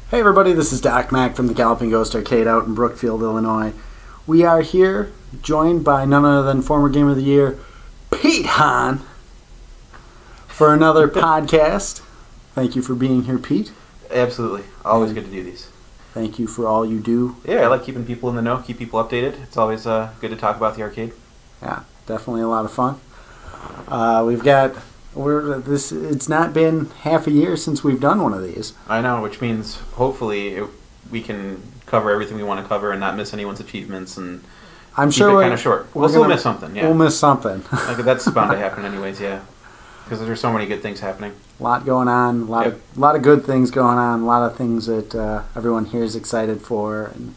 Hey everybody, this is Doc Mack from the Galloping Ghost Arcade out in Brookfield, Illinois. We are here, joined by none other than former Game of the Year, Pete Hahn, for another podcast. Thank you for being here, Pete. Absolutely. Always good to do these. Thank you for all you do. Yeah, I like keeping people in the know, keep people updated. It's always good to talk about the arcade. Yeah, definitely a lot of fun. It's not been half a year since we've done one of these. I know, which means hopefully we can cover everything we want to cover and not miss anyone's achievements and I'm keep sure it kind of short. We'll still miss something, yeah. We'll miss something. Like, that's bound to happen anyways, yeah. Because there's so many good things happening. A lot going on, a lot of good things going on, a lot of things that everyone here is excited for, and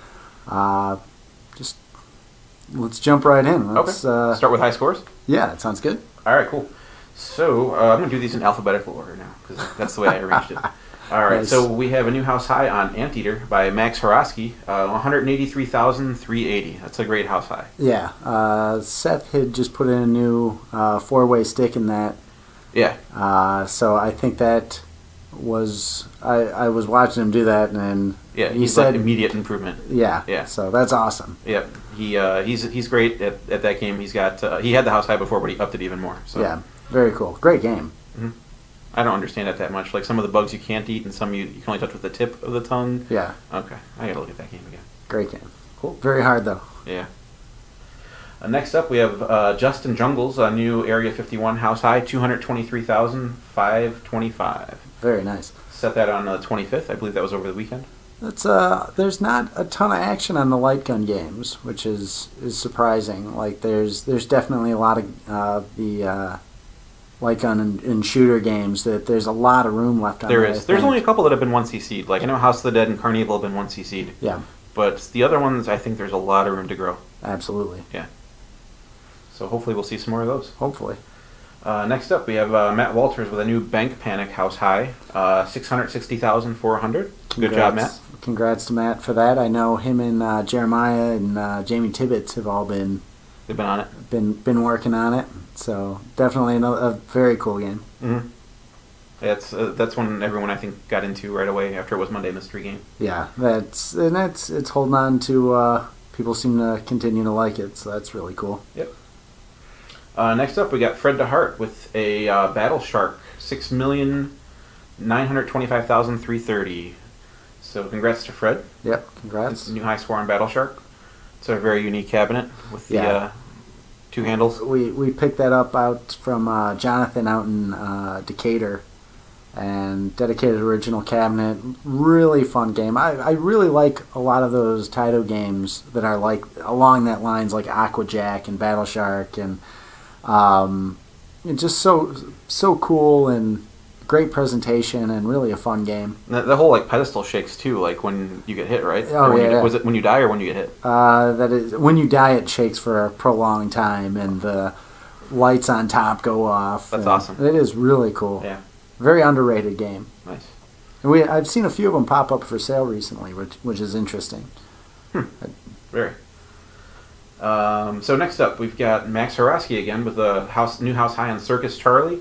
just let's jump right in. Let's start with high scores? Yeah, that sounds good. All right, cool. So I'm going to do these in alphabetical order now, because that's the way I arranged it. All right, Nice. So we have a new house high on Anteater by Max Horosky, 183,380. That's a great house high. Yeah, Seth had just put in a new four-way stick in that. Yeah. So I think that was I was watching him do that, and Yeah, he he's said like immediate improvement. Yeah. Yeah. So that's awesome. Yep. He's great at that game. He's got he had the house high before, but he upped it even more. So Yeah. Very cool. Great game. I don't understand it that much. Like some of the bugs you can't eat, and some you can only touch with the tip of the tongue. Yeah. Okay, I gotta look at that game again. Great game. Cool. Very hard though. Yeah. Next up, we have Justin Jungles, a new Area 51 house high, 223,525. Very nice. Set that on the 25th. I believe that was over the weekend. That's there's not a ton of action on the light gun games, which is surprising. Like there's definitely a lot of the light gun and shooter games that there's a lot of room left on. There that, is. There's only a couple that have been 1cc'd. Like I know House of the Dead and Carnival have been 1cc'd. Yeah, But the other ones, I think there's a lot of room to grow. absolutely. Yeah. So hopefully we'll see some more of those. Hopefully. Next up, we have Matt Walters with a new Bank Panic house high, 660,400. Good job, Matt. Congrats to Matt for that. I know him and Jeremiah and Jamie Tibbetts have all been They've been on it. been working on it. So definitely a very cool game. Mm-hmm. That's one everyone I think got into right away after it was Monday Mystery Game. Yeah, it's holding on to. People seem to continue to like it, so that's really cool. Yep. Next up, we got Fred DeHart with a Battle Shark, 6,925,330. So congrats to Fred. Yep, congrats. New high score on Battle Shark. It's a very unique cabinet with the two handles. We picked that up out from Jonathan out in Decatur, and dedicated original cabinet. Really fun game. I really like a lot of those Taito games that are like along that lines, like Aquajack and Battle Shark, and it's just so cool and great presentation and really a fun game. The whole like pedestal shakes too, like when you get hit, right? Oh, yeah. Was it when you die or when you get hit? That is when you die, it shakes for a prolonged time, and the lights on top go off. That's awesome. It is really cool. Yeah. Very underrated game. Nice. And I've seen a few of them pop up for sale recently, which is interesting. Very. So next up, we've got Max Horosky again with a new house high on Circus Charlie,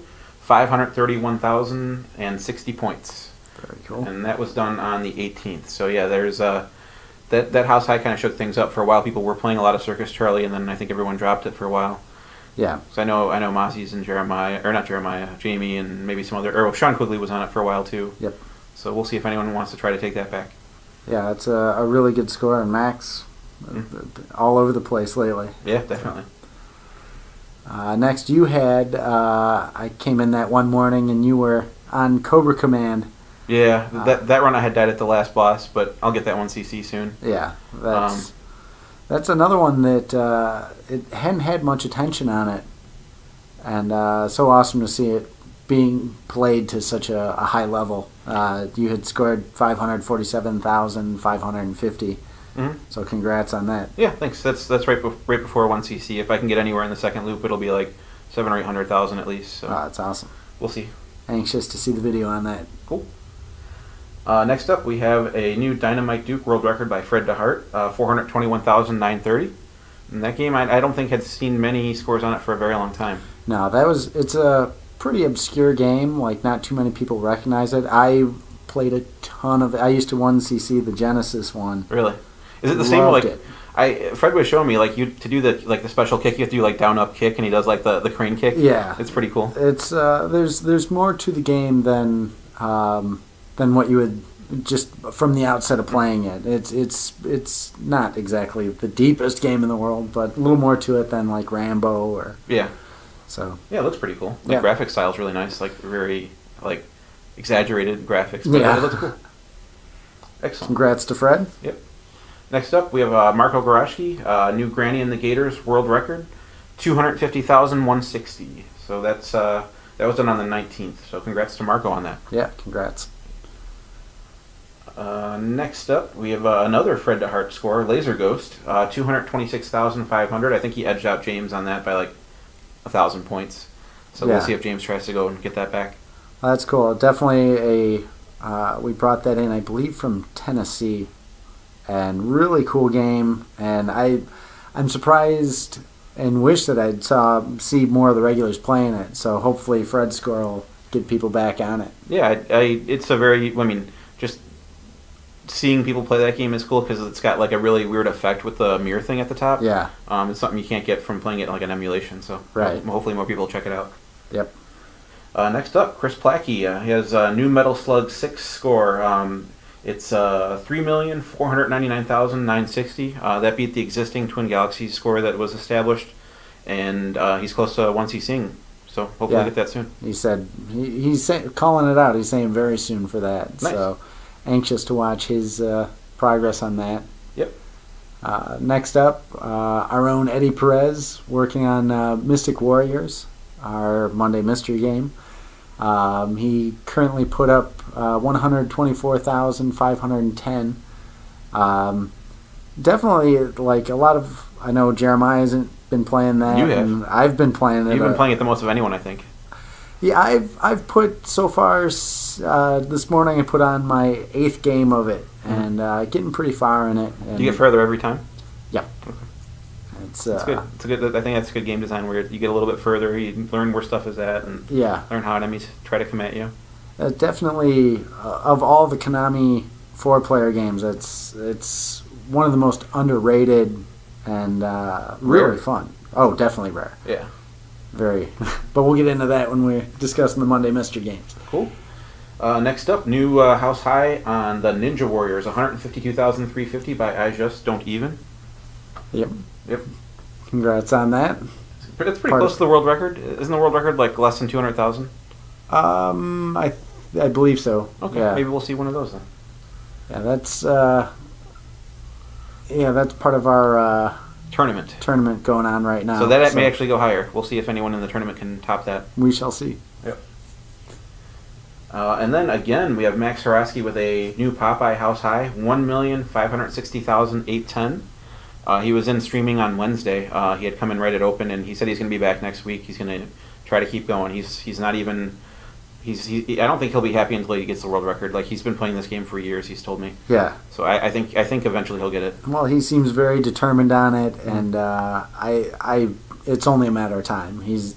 531,060 points. Very cool. And that was done on the 18th. So yeah, there's that house high kind of shook things up for a while. People were playing a lot of Circus Charlie, and then I think everyone dropped it for a while. Yeah. So I know Mozzie's and Jamie, and maybe some other. Or Sean Quigley was on it for a while too. Yep. So we'll see if anyone wants to try to take that back. Yeah, that's a really good score, and Max all over the place lately. Yeah, definitely. Next, you had I came in that one morning, and you were on Cobra Command. Yeah, that run I had died at the last boss, but I'll get that 1cc soon. Yeah, that's another one that it hadn't had much attention on it, and so awesome to see it being played to such a high level. You had scored 547,550. Mm-hmm. So congrats on that. Yeah, thanks. That's right before 1cc. If I can get anywhere in the second loop, it'll be like 700,000 or 800,000 at least. So That's awesome. we'll see. Anxious to see the video on that. Cool. Next up, we have a new Dynamite Duke world record by Fred DeHart, 421,930. And that game, I don't think had seen many scores on it for a very long time. No, it's a pretty obscure game. Like, not too many people recognize it. I played a ton ton of. I used to 1cc the Genesis one. Really? Is it the same? Loved Like it. Fred was showing me like you to do the special kick. You have to do like down up kick, and he does like the crane kick. Yeah, it's pretty cool. It's there's more to the game than what you would just from the outset of playing it. It's not exactly the deepest game in the world, but a little more to it than like Rambo or yeah. So yeah, it looks pretty cool. The yeah. graphic style is really nice, like very like exaggerated graphics, but yeah. it looks cool. Excellent. Congrats to Fred. Yep. Next up, we have Marco Gorashki, new Granny and the Gators world record, 250,160. So that was done on the 19th. So congrats to Marco on that. Yeah, congrats. Next up, we have another Fred DeHart score, Laser Ghost, 226,500. I think he edged out James on that by like 1,000 points. So we'll see if James tries to go and get that back. Well, that's cool. Definitely we brought that in, I believe, from Tennessee, and really cool game. And I'm surprised and wish that I'd see more of the regulars playing it. So hopefully Fred's score will get people back on it. Yeah, it's a very. I mean, just seeing people play that game is cool because it's got like a really weird effect with the mirror thing at the top. Yeah. It's something you can't get from playing it like an emulation. So right. Hopefully more people will check it out. Yep. Next up, Chris Plackey. He has a new Metal Slug 6 score. It's 3,499,960. That beat the existing Twin Galaxies score that was established, and he's close to 1cc. So hopefully we'll get that soon. He said he's calling it out. He's saying very soon for that. Nice. So anxious to watch his progress on that. Yep. Next up, our own Eddie Perez working on Mystic Warriors, our Monday Mystery game. He currently put up 124,510. Definitely, like a lot of. I know Jeremiah hasn't been playing that. You have. And I've been playing it. You've been playing it the most of anyone, I think. Yeah, I've put so far. This morning I put on my 8th game of it, and getting pretty far in it. And Do you get further every time? Yeah. Okay. It's good. It's a good. I think that's good game design where you get a little bit further, you learn where stuff is at, and learn how enemies try to come at you. Definitely, of all the Konami 4-player games, it's one of the most underrated and really fun. Oh, definitely rare. Yeah. Very. But we'll get into that when we're discussing the Monday Mystery games. Cool. Next up, new House High on the Ninja Warriors, 152,350 by I Just Don't Even. Yep. Yep. Congrats on that. It's pretty close to the world record. Isn't the world record like less than 200,000? I believe so. Okay, yeah. Maybe we'll see one of those then. Yeah, that's part of our tournament going on right now. So that may actually go higher. We'll see if anyone in the tournament can top that. We shall see. Yep. And then again, we have Max Haraski with a new Popeye House High, 1,560,810. He was in streaming on Wednesday. He had come in right at open, and he said he's going to be back next week. He's going to try to keep going. He's not even. I don't think he'll be happy until he gets the world record. Like he's been playing this game for years. He's told me. Yeah. So I think eventually he'll get it. Well, he seems very determined on it, and it's only a matter of time. He's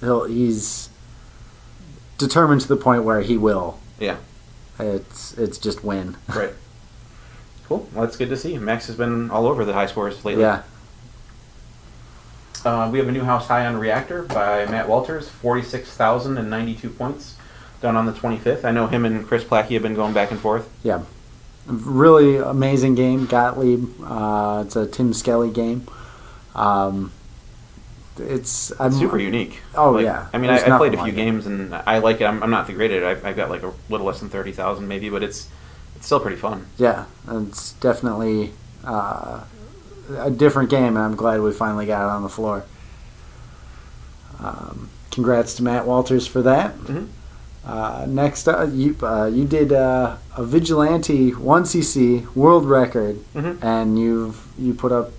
determined to the point where he will. Yeah. It's just win. Right. Cool. Well, that's good to see. Max has been all over the high scores lately. Yeah. We have a new House High on Reactor by Matt Walters, 46,092 points, done on the 25th. I know him and Chris Plackey have been going back and forth. Yeah. Really amazing game, Gottlieb. It's a Tim Skelly game. It's super unique. Oh, yeah. I mean, I played a few games, and I like it. I'm not the great at it. I've got like a little less than 30,000 maybe, but it's still pretty fun. Yeah, it's definitely a different game, and I'm glad we finally got it on the floor. Congrats to Matt Walters for that. Mm-hmm. Next up, you did a Vigilante 1cc world record, mm-hmm. and you put up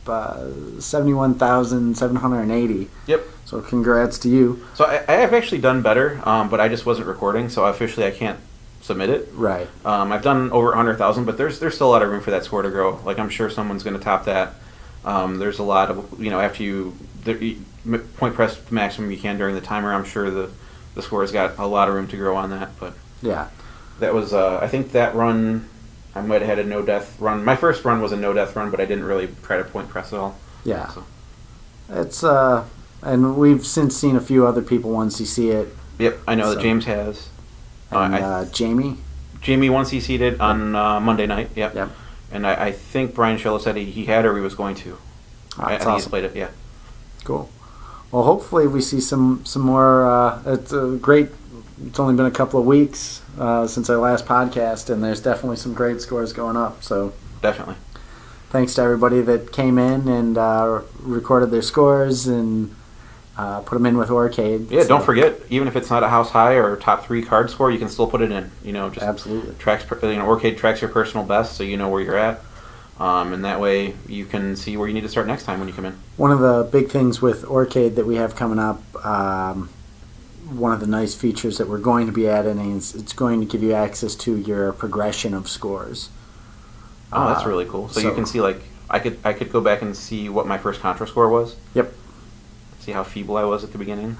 71,780. Yep. So congrats to you. So I have actually done better, but I just wasn't recording, so officially I can't submit it. Right. I've done over 100,000, but there's still a lot of room for that score to grow. Like I'm sure someone's going to top that. There's a lot of after you point press the maximum you can during the timer. I'm sure the score's got a lot of room to grow on that. But yeah, that was I think that run I might have had a no death run. My first run was a no death run, but I didn't really try to point press at all. Yeah. So. It's and we've since seen a few other people once you see it. Yep, I know that James has. And Jamie. Jamie once he seated on Monday night. Yep. Yep. And I think Brian Schiller said he had or he was going to. I think awesome. he's played it. Yeah. Cool. Well, hopefully we see some more. It's great. It's only been a couple of weeks since our last podcast, and there's definitely some great scores going up. So definitely. Thanks to everybody that came in and recorded their scores and put them in with Aurcade. Yeah, so. Don't forget, even if it's not a house high or top 3 card score, you can still put it in. Just absolutely. Aurcade tracks your personal best, so you know where you're at. And that way you can see where you need to start next time when you come in. One of the big things with Aurcade that we have coming up, one of the nice features that we're going to be adding is it's going to give you access to your progression of scores. Oh, that's really cool. So you can see, like, I could go back and see what my first Contra score was. Yep. See how feeble I was at the beginning.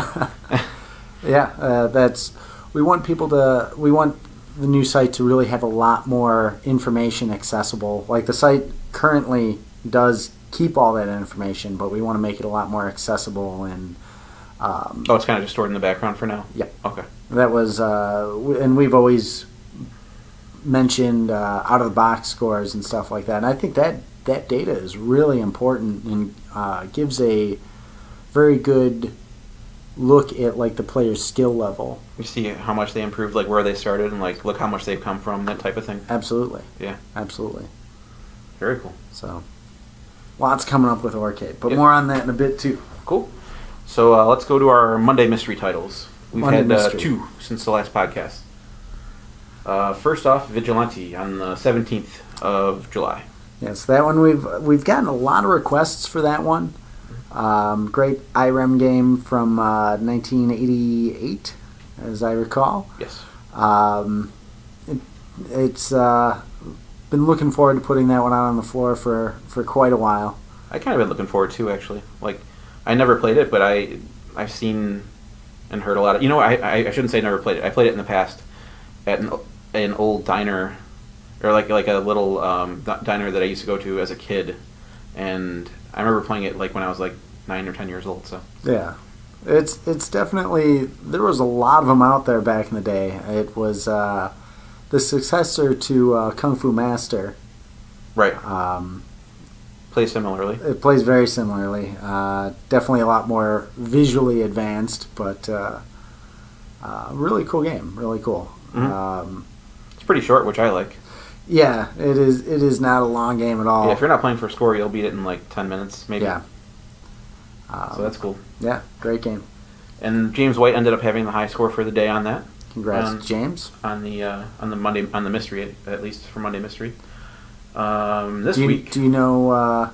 Yeah, we want the new site to really have a lot more information accessible. Like, the site currently does keep all that information, but we want to make it a lot more accessible and. It's kind of just stored in the background for now. Yeah. Okay. That was, and we've always mentioned out of the box scores and stuff like that. And I think that data is really important and gives a very good look at like the player's skill level. You see how much they improved, like where they started, and like look how much they've come from, that type of thing. Absolutely. Yeah. Absolutely. Very cool. So, lots coming up with Aurcade, but more on that in a bit too. Cool. So let's go to our Monday mystery titles. We've had 2 since the last podcast. First off, Vigilante on the 17th of July. Yes, that one we've gotten a lot of requests for that one. Great IREM game from 1988, as I recall. Yes. It's been looking forward to putting that one out on the floor for quite a while. I kind of been looking forward to, actually. Like, I never played it, but I've seen and heard a lot of. I shouldn't say never played it. I played it in the past at an old diner, or like a little diner that I used to go to as a kid, and I remember playing it like when I was like 9 or 10 years old. So yeah, it's definitely, there was a lot of them out there back in the day. It was the successor to Kung Fu Master. Right. Plays similarly. It plays very similarly. Definitely a lot more visually advanced, but really cool game. Really cool. Mm-hmm. It's pretty short, which I like. Yeah, it is. It is not a long game at all. Yeah, if you're not playing for score, you'll beat it in like 10 minutes, maybe. Yeah. So that's cool. Yeah, great game. And James White ended up having the high score for the day on that. Congrats, James. On the mystery, at least for Monday Mystery. This week. Do you know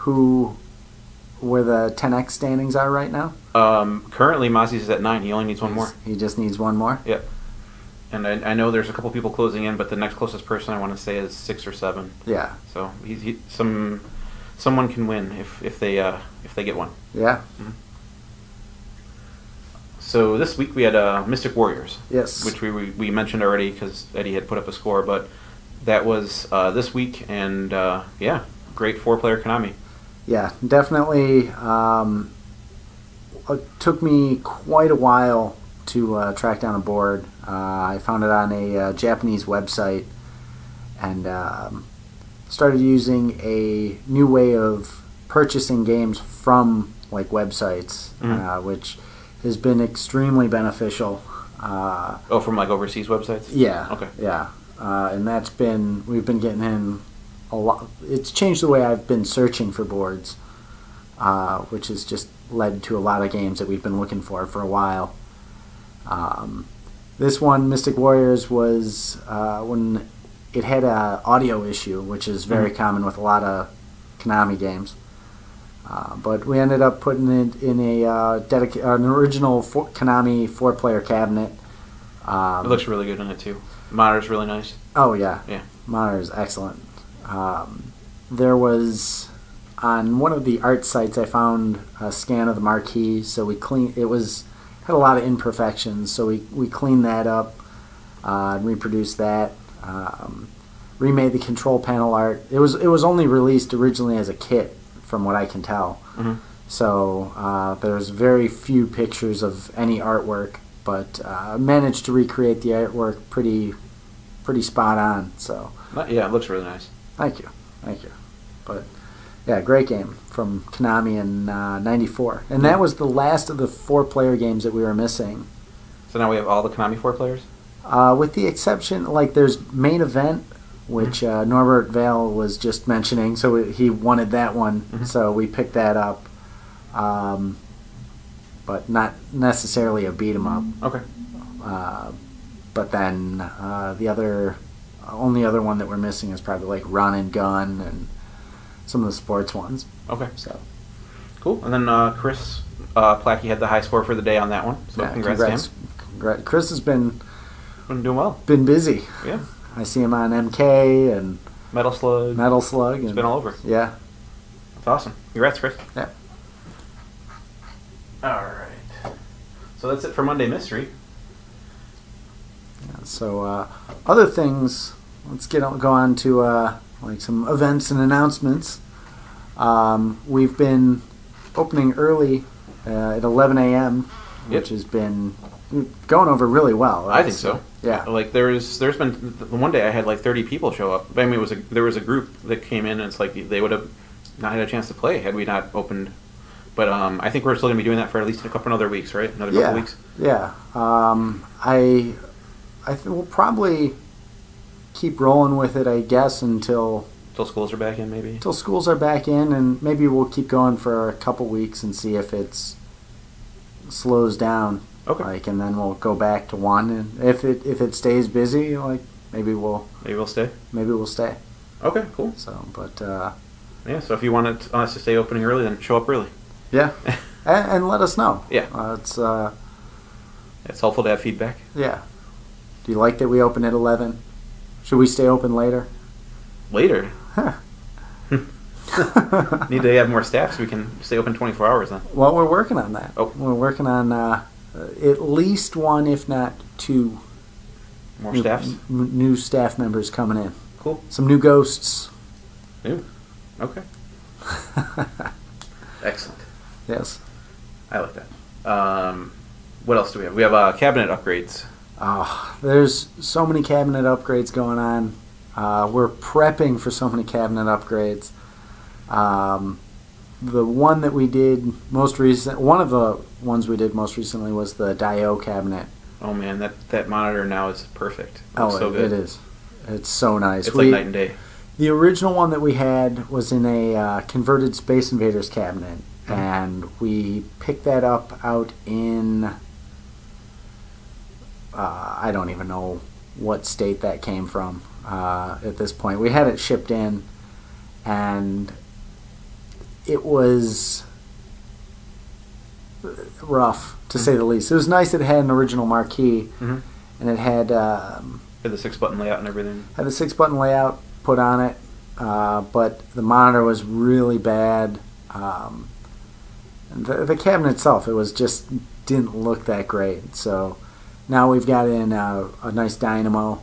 where the 10x standings are right now? Currently, Mozzie's is at 9. He only needs one more. He just needs one more? Yep. And I know there's a couple people closing in, but the next closest person I want to say is 6 or 7. Yeah. So someone can win if they get one. Yeah. Mm-hmm. So this week we had Mystic Warriors. Yes. Which we mentioned already because Eddie had put up a score, but that was this week, and great 4-player Konami. Yeah, definitely. It took me quite a while to track down a board. I found it on a Japanese website and started using a new way of purchasing games from like websites, which has been extremely beneficial. From like overseas websites? Yeah. Okay. Yeah. And we've been getting in a lot. It's changed the way I've been searching for boards, which has just led to a lot of games that we've been looking for a while. This one, Mystic Warriors, was when it had an audio issue, which is very common with a lot of Konami games. But we ended up putting it in an original Konami 4-player cabinet. It looks really good in it too. The monitor's really nice. Oh yeah, yeah. Monitor's excellent. There was on one of the art sites I found a scan of the marquee, so we cleaned. Had a lot of imperfections, so we cleaned that up and reproduced that. remade the control panel art. It was only released originally as a kit, from what I can tell. Mm-hmm. So there's very few pictures of any artwork, but managed to recreate the artwork pretty spot on. So Yeah, it looks really nice. thank you. But yeah, great game from Konami in '94, and that was the last of the 4-player games that we were missing. So now we have all the Konami 4 players? With the exception, like there's Main Event, which Norbert Vale was just mentioning, so he wanted that one, so we picked that up. But not necessarily a beat 'em up. Okay. But then the only other one that we're missing is probably like Run and Gun and some of the sports ones. Okay. So cool. And then Chris Plackey had the high score for the day on that one. So yeah, congrats to him. Chris has been doing well. Been busy. Yeah. I see him on MK and Metal Slug. And He's been all over. Yeah. That's awesome. Congrats, Chris. Yeah. All right. So that's it for Monday Mystery. Yeah, so other things. Let's go on to like some events and announcements. We've been opening early at 11 a.m., which has been going over really well. I think so. Yeah. Like there's been one day I had like 30 people show up. I mean, there was a group that came in, and it's like they would have not had a chance to play had we not opened. But I think we're still gonna be doing that for at least a couple other weeks, right? Another couple weeks. Yeah. I think we'll probably keep rolling with it, I guess, until schools are back in, maybe. Until schools are back in, and maybe we'll keep going for a couple weeks and see if it slows down. Okay. And then we'll go back to one, and if it stays busy, maybe we'll stay. Maybe we'll stay. Okay, cool. So, but yeah. So if you wanted us to stay opening early, then show up early. Yeah, and let us know. Yeah. It's helpful to have feedback. Yeah. Do you like that we open at 11? Should we stay open later? Later? Need to have more staff so we can stay open 24 hours then. Well, we're working on that. Oh. We're working on at least one, if not two. More staffs? New staff members coming in. Cool. Some new ghosts. New? Okay. Excellent. Yes. I like that. What else do we have? We have cabinet upgrades. There's so many cabinet upgrades going on. We're prepping for so many cabinet upgrades. The one that we did most one of the ones we did most recently was the Dio cabinet. Oh man, that monitor now is perfect. It looks so good. It is. It's so nice. It's like night and day. The original one that we had was in a converted Space Invaders cabinet, and we picked that up out in I don't even know what state that came from at this point. We had it shipped in, and it was rough, to say the least. It was nice that it had an original marquee, and it had had the 6-button layout and everything. Had the 6-button layout put on it, but the monitor was really bad. And the cabinet itself, it was just didn't look that great. So now we've got in a nice dynamo.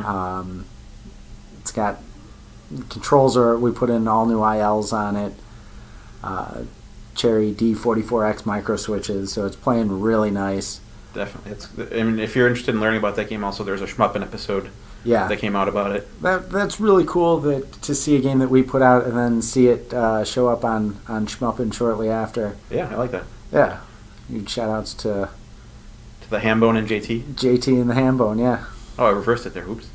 It's got controls we put in all new ILs on it. Cherry D44X micro switches, so it's playing really nice. Definitely. I mean, if you're interested in learning about that game, also there's a Shmuppin episode that came out about it. That's really cool to see a game that we put out and then see it show up on Shmuppin shortly after. Yeah, I like that. Yeah. Huge shout-outs to the Hambone and JT. JT and the Hambone, yeah. Oh, I reversed it there. Oops.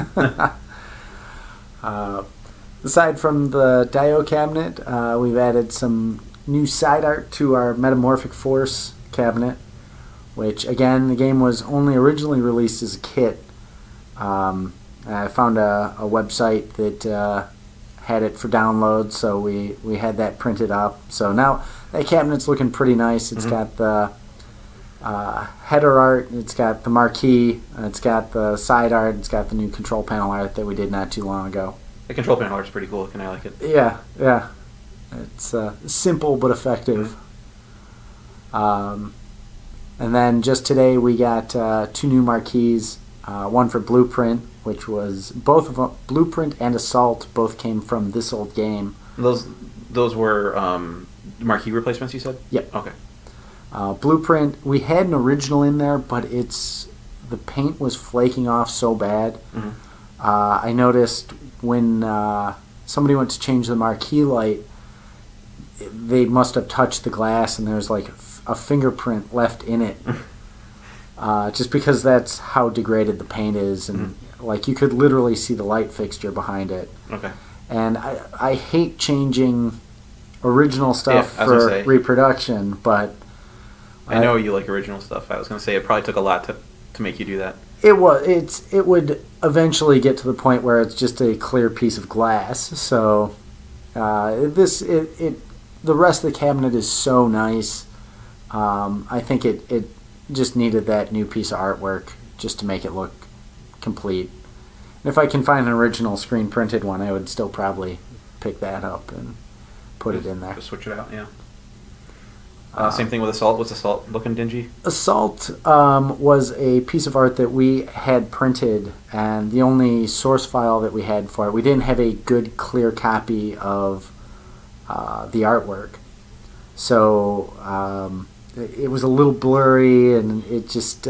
Aside from the Dio cabinet, we've added some new side art to our Metamorphic Force cabinet, which, again, the game was only originally released as a kit. I found a website that had it for download, so we had that printed up. So now that cabinet's looking pretty nice. It's got the header art, it's got the marquee, it's got the side art, it's got the new control panel art that we did not too long ago. The control panel art is pretty cool looking. I like it. Yeah. It's simple but effective. And then just today we got 2 new marquees. One for Blueprint, which was both of them, Blueprint and Assault, both came from This Old Game. Those were marquee replacements, you said? Yep. Okay. Blueprint, we had an original in there, but the paint was flaking off so bad. Mm-hmm. I noticed when somebody went to change the marquee light, they must have touched the glass and there was like a fingerprint left in it. Just because that's how degraded the paint is, and like you could literally see the light fixture behind it. Okay. And I hate changing original stuff for reproduction, but I know you like original stuff. I was going to say it probably took a lot to make you do that. It would eventually get to the point where it's just a clear piece of glass. So the rest of the cabinet is so nice. I think it just needed that new piece of artwork just to make it look complete. If I can find an original screen printed one, I would still probably pick that up and put it in there. Just switch it out, yeah. Same thing with Assault. Was Assault looking dingy? Assault was a piece of art that we had printed, and the only source file that we had for it, we didn't have a good, clear copy of the artwork. So it was a little blurry, and it just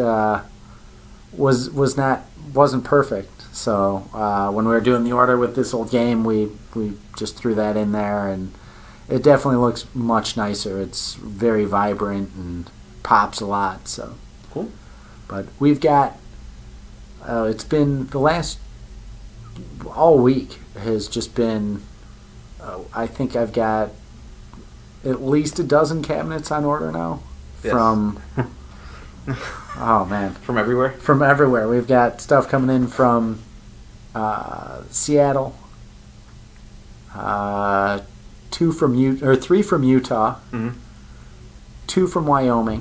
wasn't perfect. So when we were doing the order with This Old Game, we just threw that in there, and it definitely looks much nicer. It's very vibrant and pops a lot. So cool. But we've got it's been the last all week has just been. I think I've got at least a dozen cabinets on order now. Yes. From oh man, from everywhere. From everywhere. We've got stuff coming in from Seattle. 3 from Utah, 2 from Wyoming,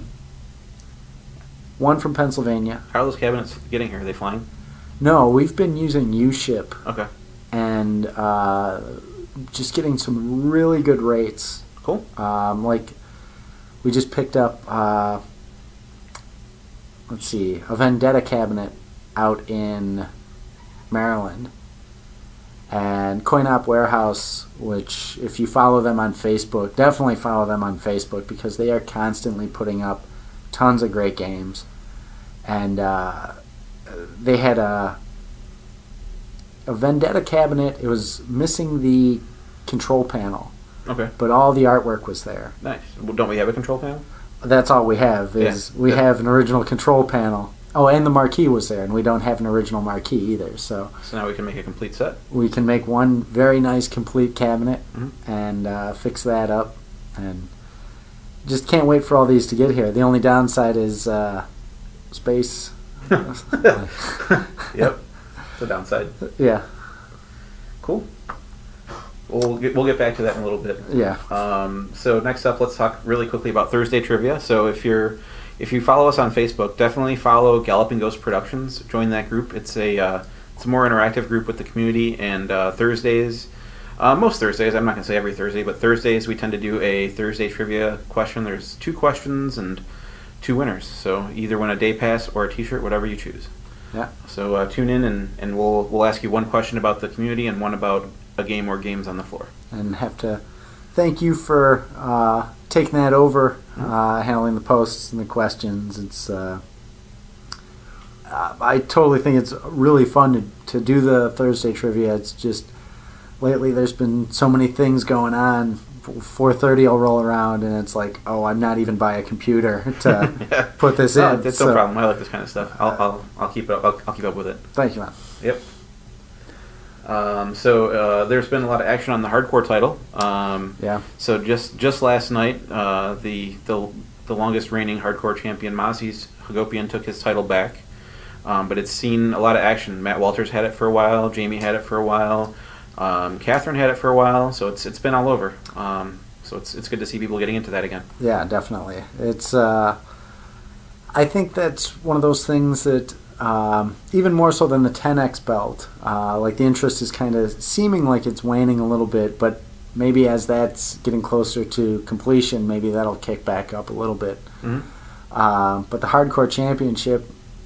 1 from Pennsylvania. How are those cabinets getting here? Are they flying? No, we've been using U-Ship. Okay. And just getting some really good rates. Cool. Like we just picked up, a Vendetta cabinet out in Maryland. And CoinOp Warehouse, which if you follow them on Facebook, definitely follow them on Facebook because they are constantly putting up tons of great games. And they had a Vendetta cabinet. It was missing the control panel. Okay. But all the artwork was there. Nice. Well, don't we have a control panel? That's all we have we have an original control panel. Oh, and the marquee was there, and we don't have an original marquee either. So now we can make a complete set. We can make one very nice complete cabinet and fix that up, and just can't wait for all these to get here. The only downside is space. Yep, the downside. Yeah. Cool. We'll get back to that in a little bit. Yeah. So next up, let's talk really quickly about Thursday trivia. So if you follow us on Facebook, definitely follow Galloping Ghost Productions. Join that group. It's a more interactive group with the community. And Thursdays, most Thursdays, I'm not going to say every Thursday, but Thursdays we tend to do a Thursday trivia question. There's 2 questions and 2 winners. So either win a day pass or a T-shirt, whatever you choose. Yeah. So tune in and we'll ask you one question about the community and one about a game or games on the floor. And have to thank you for taking that over, handling the posts and the questions. It's I totally think it's really fun to do the Thursday trivia. It's just lately there's been so many things going on. 4:30 will roll around and it's like, oh, I'm not even by a computer to put this in. It's no problem. I like this kind of stuff. I'll keep it up. I'll keep up with it. Thank you, man. Yep. So there's been a lot of action on the hardcore title. Yeah. So just last night, the longest reigning hardcore champion Mazis Hagopian took his title back. But it's seen a lot of action. Matt Walters had it for a while. Jamie had it for a while. Catherine had it for a while. So it's been all over. So it's good to see people getting into that again. Yeah, definitely. It's I think that's one of those things that. Even more so than the 10X belt. Like the interest is kind of seeming like it's waning a little bit, but maybe as that's getting closer to completion, maybe that'll kick back up a little bit. Mm-hmm. But the Hardcore Championship,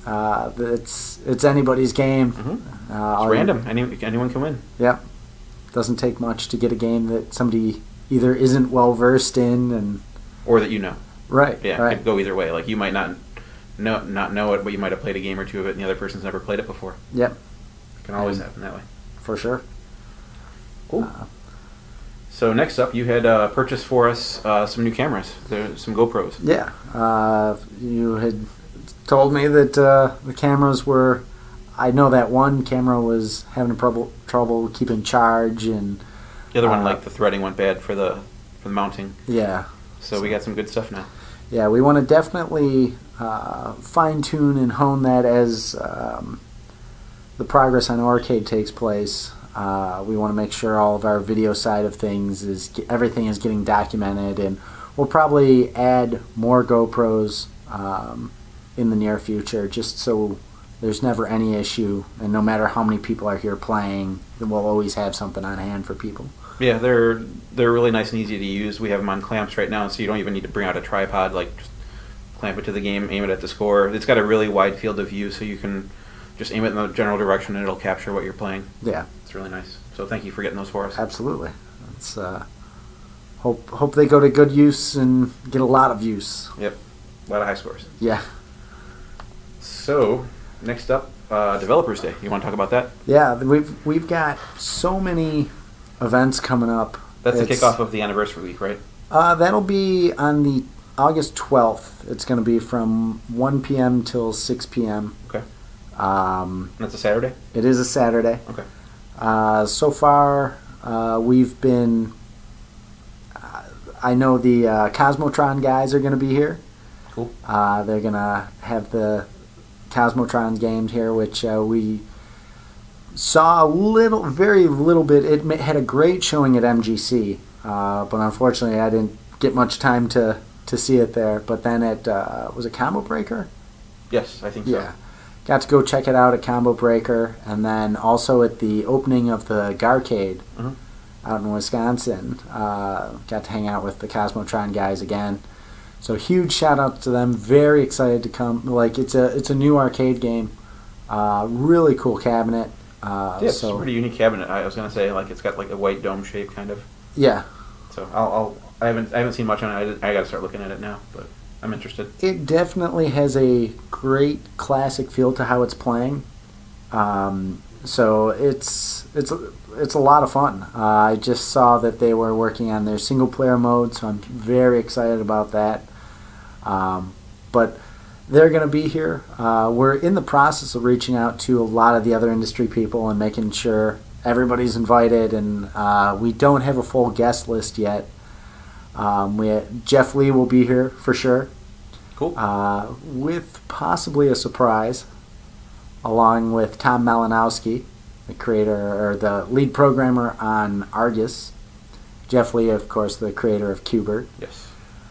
It's anybody's game. It's random. Anyone can win. Yep. Doesn't take much to get a game that somebody either isn't well versed in and or that you know. Right. Yeah, right. it could go either way. Like you might not know it, but you might have played a game or two of it, and the other person's never played it before. Yep. It can always happen that way. For sure. Cool. So next up, you had purchased for us some new cameras. There's some GoPros. Yeah. You had told me that the cameras were. I know that one camera was having trouble keeping charge, and the other one, like the threading went bad for the mounting. Yeah. So we got some good stuff now. Yeah, we want to definitely fine tune and hone that as the progress on Arcade takes place. We want to make sure all of our video side of things everything is getting documented, and we'll probably add more GoPros in the near future, just so there's never any issue, and no matter how many people are here playing, then we'll always have something on hand for people. Yeah, they're really nice and easy to use. We have them on clamps right now, so you don't even need to bring out a tripod. Like, just clamp it to the game, aim it at the score. It's got a really wide field of view, so you can just aim it in the general direction, and it'll capture what you're playing. Yeah, it's really nice. So thank you for getting those for us. Absolutely. It's hope they go to good use and get a lot of use. Yep, a lot of high scores. Yeah. So next up, Developers Day. You want to talk about that? Yeah, we've got so many events coming up. That's the kickoff of the anniversary week, right? That'll be on the August 12th. It's going to be from 1 p.m. till 6 p.m. Okay. That's a Saturday? It is a Saturday. Okay. So far, we've been... I know the Cosmotron guys are going to be here. Cool. They're going to have the Cosmotron games here, which we saw very little bit. It had a great showing at MGC, but unfortunately I didn't get much time to see it there. But then at, was it Combo Breaker? Yes, I think so. Yeah. Got to go check it out at Combo Breaker, and then also at the opening of the Garcade out in Wisconsin. Got to hang out with the Cosmotron guys again. So huge shout out to them. Very excited to come. Like it's a new arcade game. Really cool cabinet. Yeah, it's a pretty unique cabinet. I was gonna say like it's got like a white dome shape kind of. Yeah. So I haven't seen much on it. I got to start looking at it now, but I'm interested. It definitely has a great classic feel to how it's playing. So it's a lot of fun. I just saw that they were working on their single player mode, so I'm very excited about that. But they're going to be here. We're in the process of reaching out to a lot of the other industry people and making sure everybody's invited, and we don't have a full guest list yet. Jeff Lee will be here for sure. Cool. With possibly a surprise, along with Tom Malinowski, the creator or the lead programmer on Argus. Jeff Lee, of course, the creator of Qbert. Yes.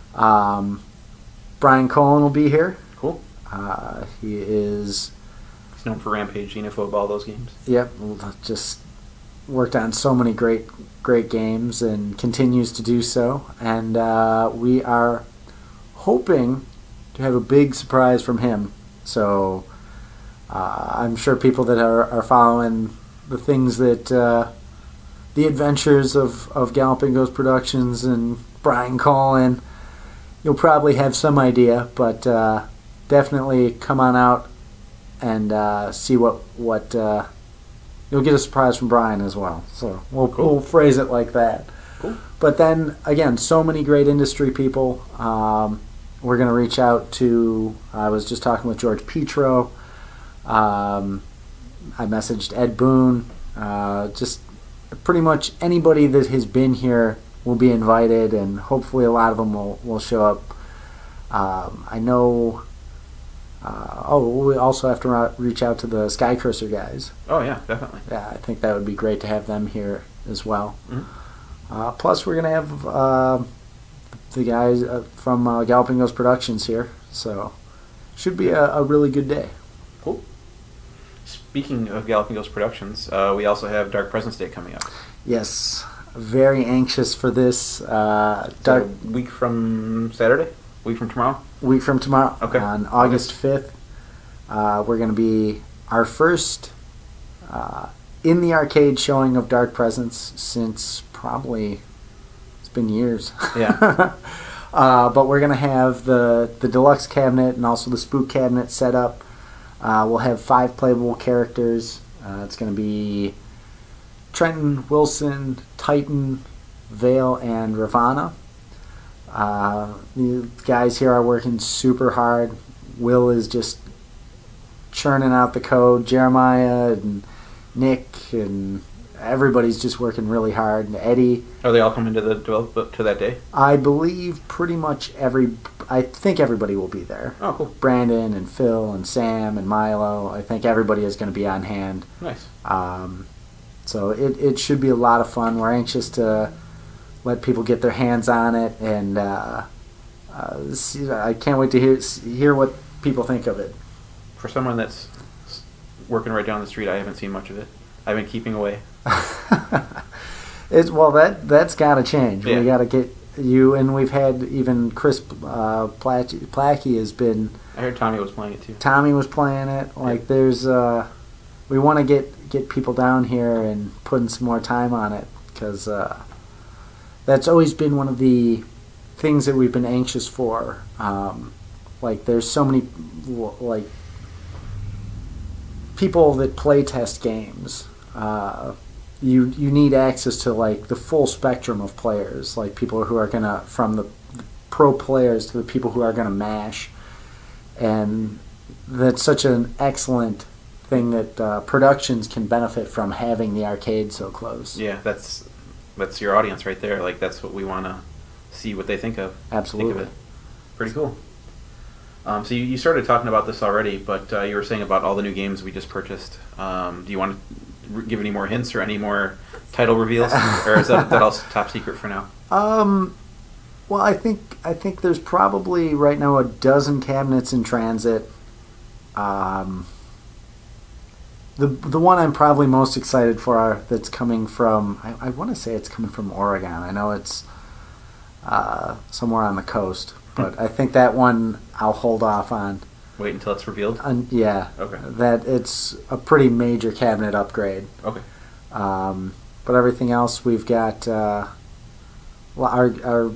Brian Cullen will be here. Cool. He's known for Rampage, Xenophobe, all those games. Yep, just worked on so many great games and continues to do so. And we are hoping to have a big surprise from him. So I'm sure people that are following the things that the adventures of Galloping Ghost Productions and Brian Cullen, you'll probably have some idea, but definitely come on out and see what you'll get a surprise from Brian as well. So we'll phrase it like that. Cool. But then again, so many great industry people. We're going to reach out to. I was just talking with George Petro. I messaged Ed Boon. Just pretty much anybody that has been here will be invited, and hopefully a lot of them will show up. I know. We also have to reach out to the Skycursor guys. Oh yeah, definitely. Yeah, I think that would be great to have them here as well. Mm-hmm. Plus, we're gonna have the guys from Galloping Ghost Productions here, so should be a really good day. Cool. Speaking of Galloping Ghost Productions, we also have Dark Presence Day coming up. Yes, very anxious for this. Week from Saturday? Week from tomorrow? Week from tomorrow. Okay. On August 5th. We're going to be our first in the arcade showing of Dark Presence since probably it's been years. Yeah. But we're going to have the deluxe cabinet and also the spook cabinet set up. We'll have 5 playable characters. It's going to be Trenton, Wilson, Titan, Vale, and Ravana. The guys here are working super hard. Will is just churning out the code. Jeremiah and Nick and everybody's just working really hard. And Eddie. Are they all coming to that day? I believe pretty much I think everybody will be there. Oh, cool. Brandon and Phil and Sam and Milo. I think everybody is going to be on hand. Nice. So it should be a lot of fun. We're anxious to let people get their hands on it, and I can't wait to hear what people think of it. For someone that's working right down the street, I haven't seen much of it. I've been keeping away. That's got to change. Yeah. We got to get you, and we've had even Chris Plackey has been. I heard Tommy was playing it too. Tommy was playing it. Like there's, we want to get people down here and putting some more time on it because that's always been one of the things that we've been anxious for. Like there's so many like people that play test games. You need access to like the full spectrum of players, like people who are gonna, from the pro players to the people who are gonna mash, and that's such an excellent thing that productions can benefit from having the arcade so close. Yeah, that's your audience right there. Like that's what we want to see what they think of. Absolutely. Think of it. Pretty cool. So you started talking about this already, but you were saying about all the new games we just purchased. Do you want to give any more hints or any more title reveals, or is that all top secret for now? Well, I think there's probably right now a dozen cabinets in transit. The one I'm probably most excited for that's coming from, I want to say it's coming from Oregon. I know it's somewhere on the coast, but I think that one I'll hold off on. Wait until it's revealed? Yeah. Okay. That it's a pretty major cabinet upgrade. Okay. But everything else we've got, our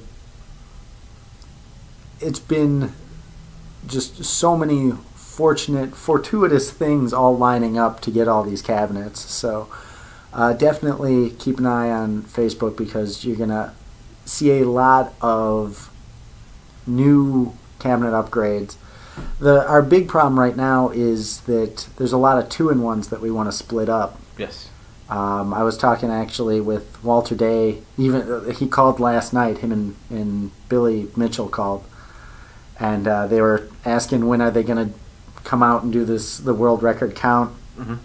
it's been just so many fortuitous things all lining up to get all these cabinets. So definitely keep an eye on Facebook because you're going to see a lot of new cabinet upgrades. Our big problem right now is that there's a lot of 2-in-1s that we want to split up. Yes. I was talking actually with Walter Day. Even he called last night. Him and Billy Mitchell called, and they were asking when are they going to come out and do the world record count. Mm-hmm.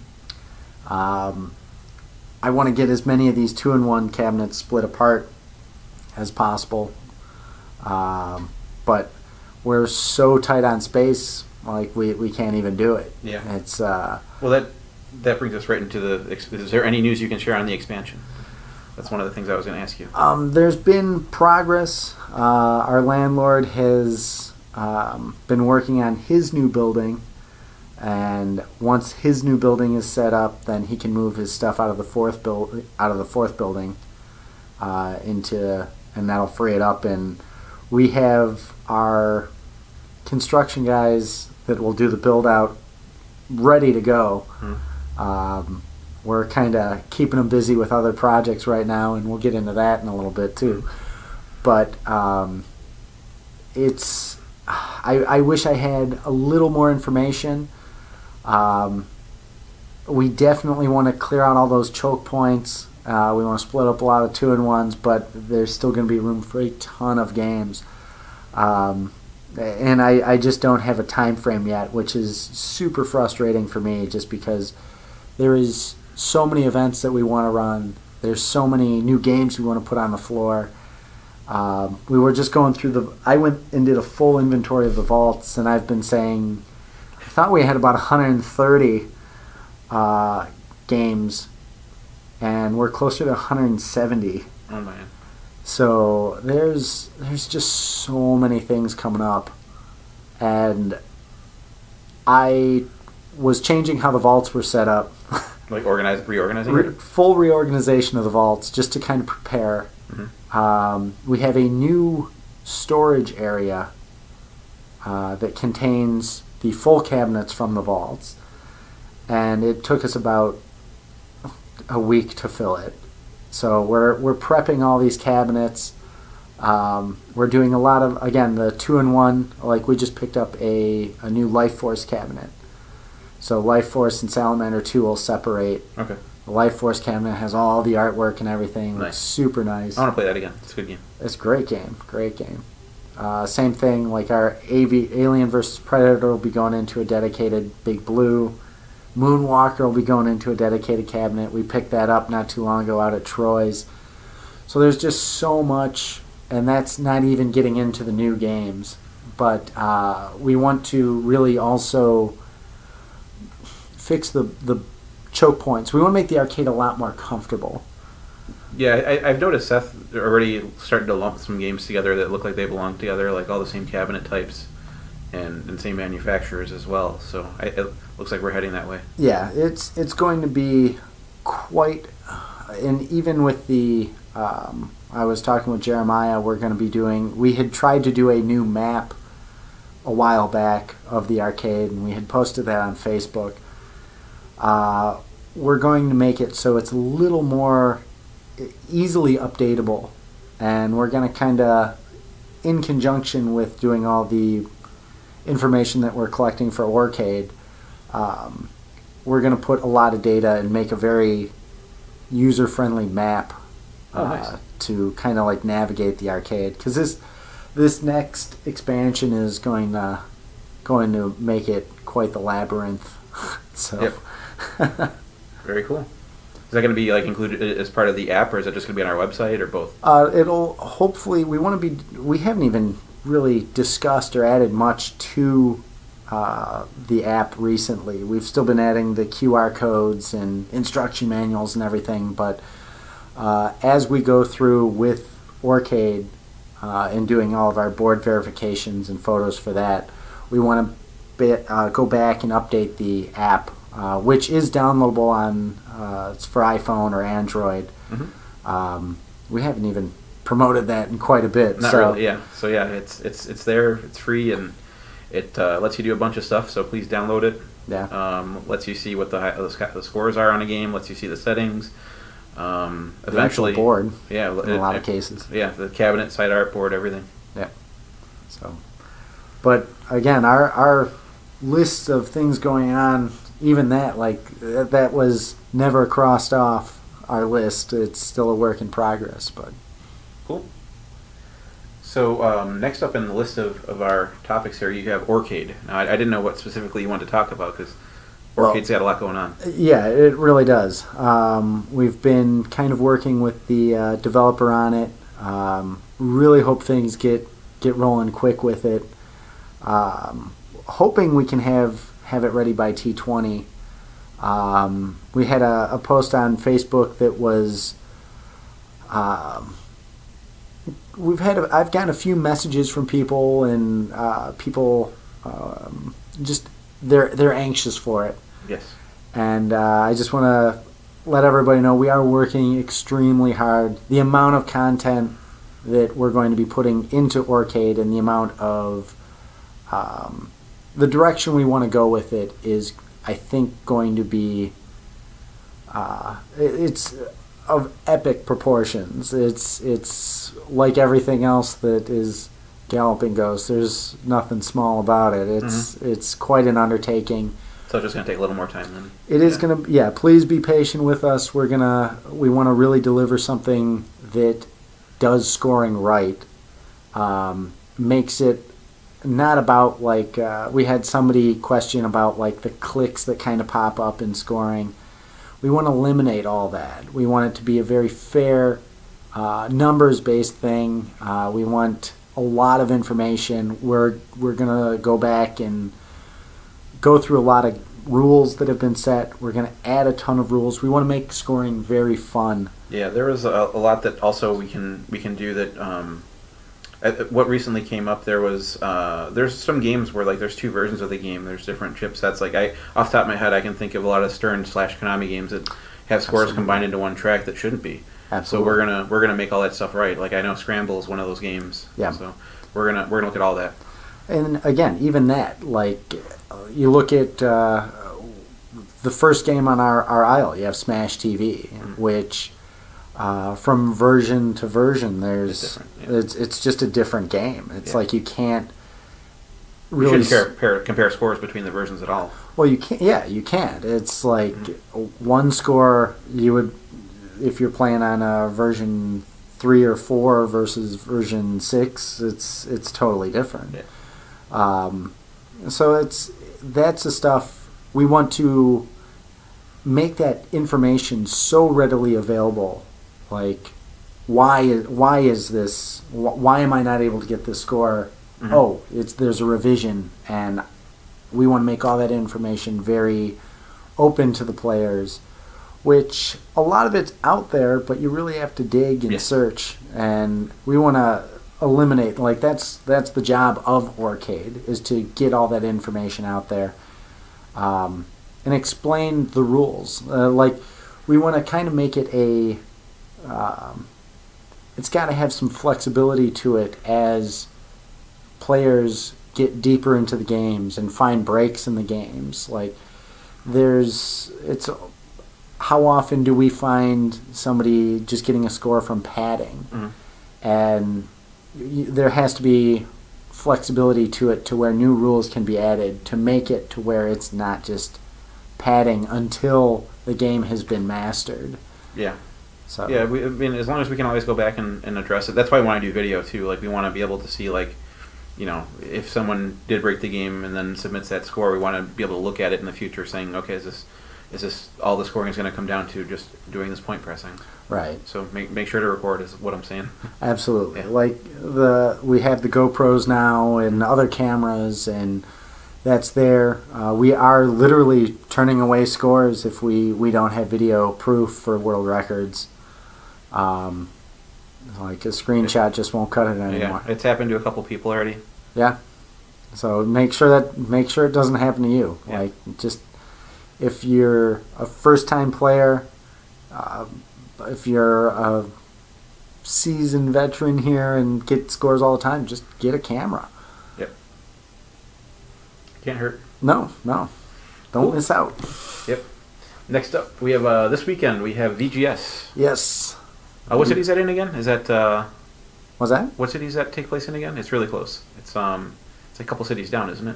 I want to get as many of these 2-in-1 cabinets split apart as possible, but we're so tight on space, like we can't even do it. Yeah. It's well, that brings us right into is there any news you can share on the expansion? That's one of the things I was going to ask you. There's been progress. Our landlord has been working on his new building, and once his new building is set up, then he can move his stuff out of the fourth building into, and that'll free it up. And we have our construction guys that will do the build out ready to go. We're kind of keeping them busy with other projects right now, and we'll get into that in a little bit too. But it's I wish I had a little more information. We definitely want to clear out all those choke points. We want to split up a lot of 2-in-1s, but there's still going to be room for a ton of games. And I just don't have a time frame yet, which is super frustrating for me just because there is so many events that we want to run. There's so many new games we want to put on the floor. We were just going through I went and did a full inventory of the vaults, and I've been saying, I thought we had about 130 games, and we're closer to 170. Oh man. So there's just so many things coming up, and I was changing how the vaults were set up. Like reorganizing? Full reorganization of the vaults just to kind of prepare. Mm-hmm. We have a new storage area that contains the full cabinets from the vaults, and it took us about a week to fill it. So we're prepping all these cabinets. We're doing a lot of, again, the 2-in-1. Like, we just picked up a new Life Force cabinet. So Life Force and Salamander 2 will separate. Okay. The Life Force cabinet has all the artwork and everything. Nice. It's super nice. I want to play that again. It's a good game. It's a great game. Great game. Same thing, like our Alien vs. Predator will be going into a dedicated Big Blue. Moonwalker will be going into a dedicated cabinet. We picked that up not too long ago out at Troy's. So there's just so much, and that's not even getting into the new games. But we want to really also fix the choke points. We want to make the arcade a lot more comfortable. Yeah, I've noticed Seth already started to lump some games together that look like they belong together, like all the same cabinet types and same manufacturers as well. So it looks like we're heading that way. Yeah, it's going to be quite, and even with the, I was talking with Jeremiah, we had tried to do a new map a while back of the arcade, and we had posted that on Facebook. We're going to make it so it's a little more easily updatable, and we're going to kind of, in conjunction with doing all the information that we're collecting for Orcade, we're going to put a lot of data and make a very user-friendly map nice. To kind of like navigate the arcade, because this next expansion is going to make it quite the labyrinth. So. Yep. Very cool. Is that going to be like included as part of the app, or is it just going to be on our website, or both? It'll hopefully. We haven't even really discussed or added much to the app recently. We've still been adding the QR codes and instruction manuals and everything, but as we go through with Orcade and doing all of our board verifications and photos for that, we want to go back and update the app, which is downloadable on it's for iPhone or Android. Mm-hmm. We haven't even promoted that in quite a bit. Not really, yeah. So yeah, it's there. It's free, and it lets you do a bunch of stuff. So please download it. Yeah. Lets you see what the scores are on a game. Lets you see the settings. Eventually, board. Yeah. In a lot of cases. Yeah, the cabinet, side art, board, everything. Yeah. So, but again, our list of things going on, even that was never crossed off our list. It's still a work in progress, but cool. So next up in the list of our topics here, you have Orcade. Now, I didn't know what specifically you wanted to talk about, because Orcade's got a lot going on. Yeah, it really does. We've been kind of working with the developer on it. Really hope things get rolling quick with it. Hoping we can have it ready by T20. We had a post on Facebook that was. I've gotten a few messages from people, and people just they're anxious for it. Yes. And I just want to let everybody know we are working extremely hard. The amount of content that we're going to be putting into Orcade and the amount of the direction we want to go with it is, I think, going to be it's of epic proportions. It's like everything else that is Galloping Ghost. There's nothing small about it. It's quite an undertaking. So it's just going to take a little more time then. It is going to. Yeah, please be patient with us. We want to really deliver something that does scoring right. Makes it not about we had somebody question about the clicks that kind of pop up in scoring. We want to eliminate all that. We want it to be a very fair, numbers-based thing. We want a lot of information. We're going to go back and go through a lot of rules that have been set. We're going to add a ton of rules. We want to make scoring very fun. Yeah, there is a lot that also we can do that What recently came up, there's some games where like there's two versions of the game. There's different chipsets. Like off the top of my head, I can think of a lot of Stern/Konami games that have scores Absolutely. combined into one track that shouldn't be. Absolutely. So we're gonna make all that stuff right. Like I know Scramble is one of those games. Yeah. So we're gonna look at all that. And again, even that, like, you look at the first game on our aisle, you have Smash TV, which from version to version, it's just a different game. It's like you can't really You shouldn't compare scores between the versions at all. Well, you can't. Yeah, you can't. It's like one score you would if you're playing on a version 3 or 4 versus version 6. It's totally different. Yeah. So that's the stuff we want to make that information so readily available. Like, why is this? Why am I not able to get this score? Mm-hmm. Oh, there's a revision, and we want to make all that information very open to the players. Which a lot of it's out there, but you really have to dig and search, and we want to eliminate, like, that's the job of Aurcade, is to get all that information out there and explain the rules. Like, we want to kind of make it it's got to have some flexibility to it as players get deeper into the games and find breaks in the games. Like, how often do we find somebody just getting a score from padding? Mm-hmm. And there has to be flexibility to it, to where new rules can be added to make it to where it's not just padding until the game has been mastered. Yeah. So yeah, I mean, as long as we can always go back and address it. That's why we want to do video too. Like, we want to be able to see, like, you know, if someone did break the game and then submits that score, we want to be able to look at it in the future, saying, okay, is this all the scoring is going to come down to just doing this point pressing? Right. So make sure to record is what I'm saying. Absolutely. Yeah. Like we have the GoPros now and other cameras, and that's there. We are literally turning away scores if we don't have video proof for world records. Like a screenshot just won't cut it anymore. Yeah, it's happened to a couple people already. Yeah. So make sure it doesn't happen to you. Yeah. Like, just if you're a first-time player, if you're a seasoned veteran here and get scores all the time, just get a camera. Yep. Can't hurt. No. Don't miss out. Yep. Next up, we have this weekend. We have VGS. Yes. What city is that in again? Is that? What's that? What city does that take place in again? It's really close. It's a couple cities down, isn't it?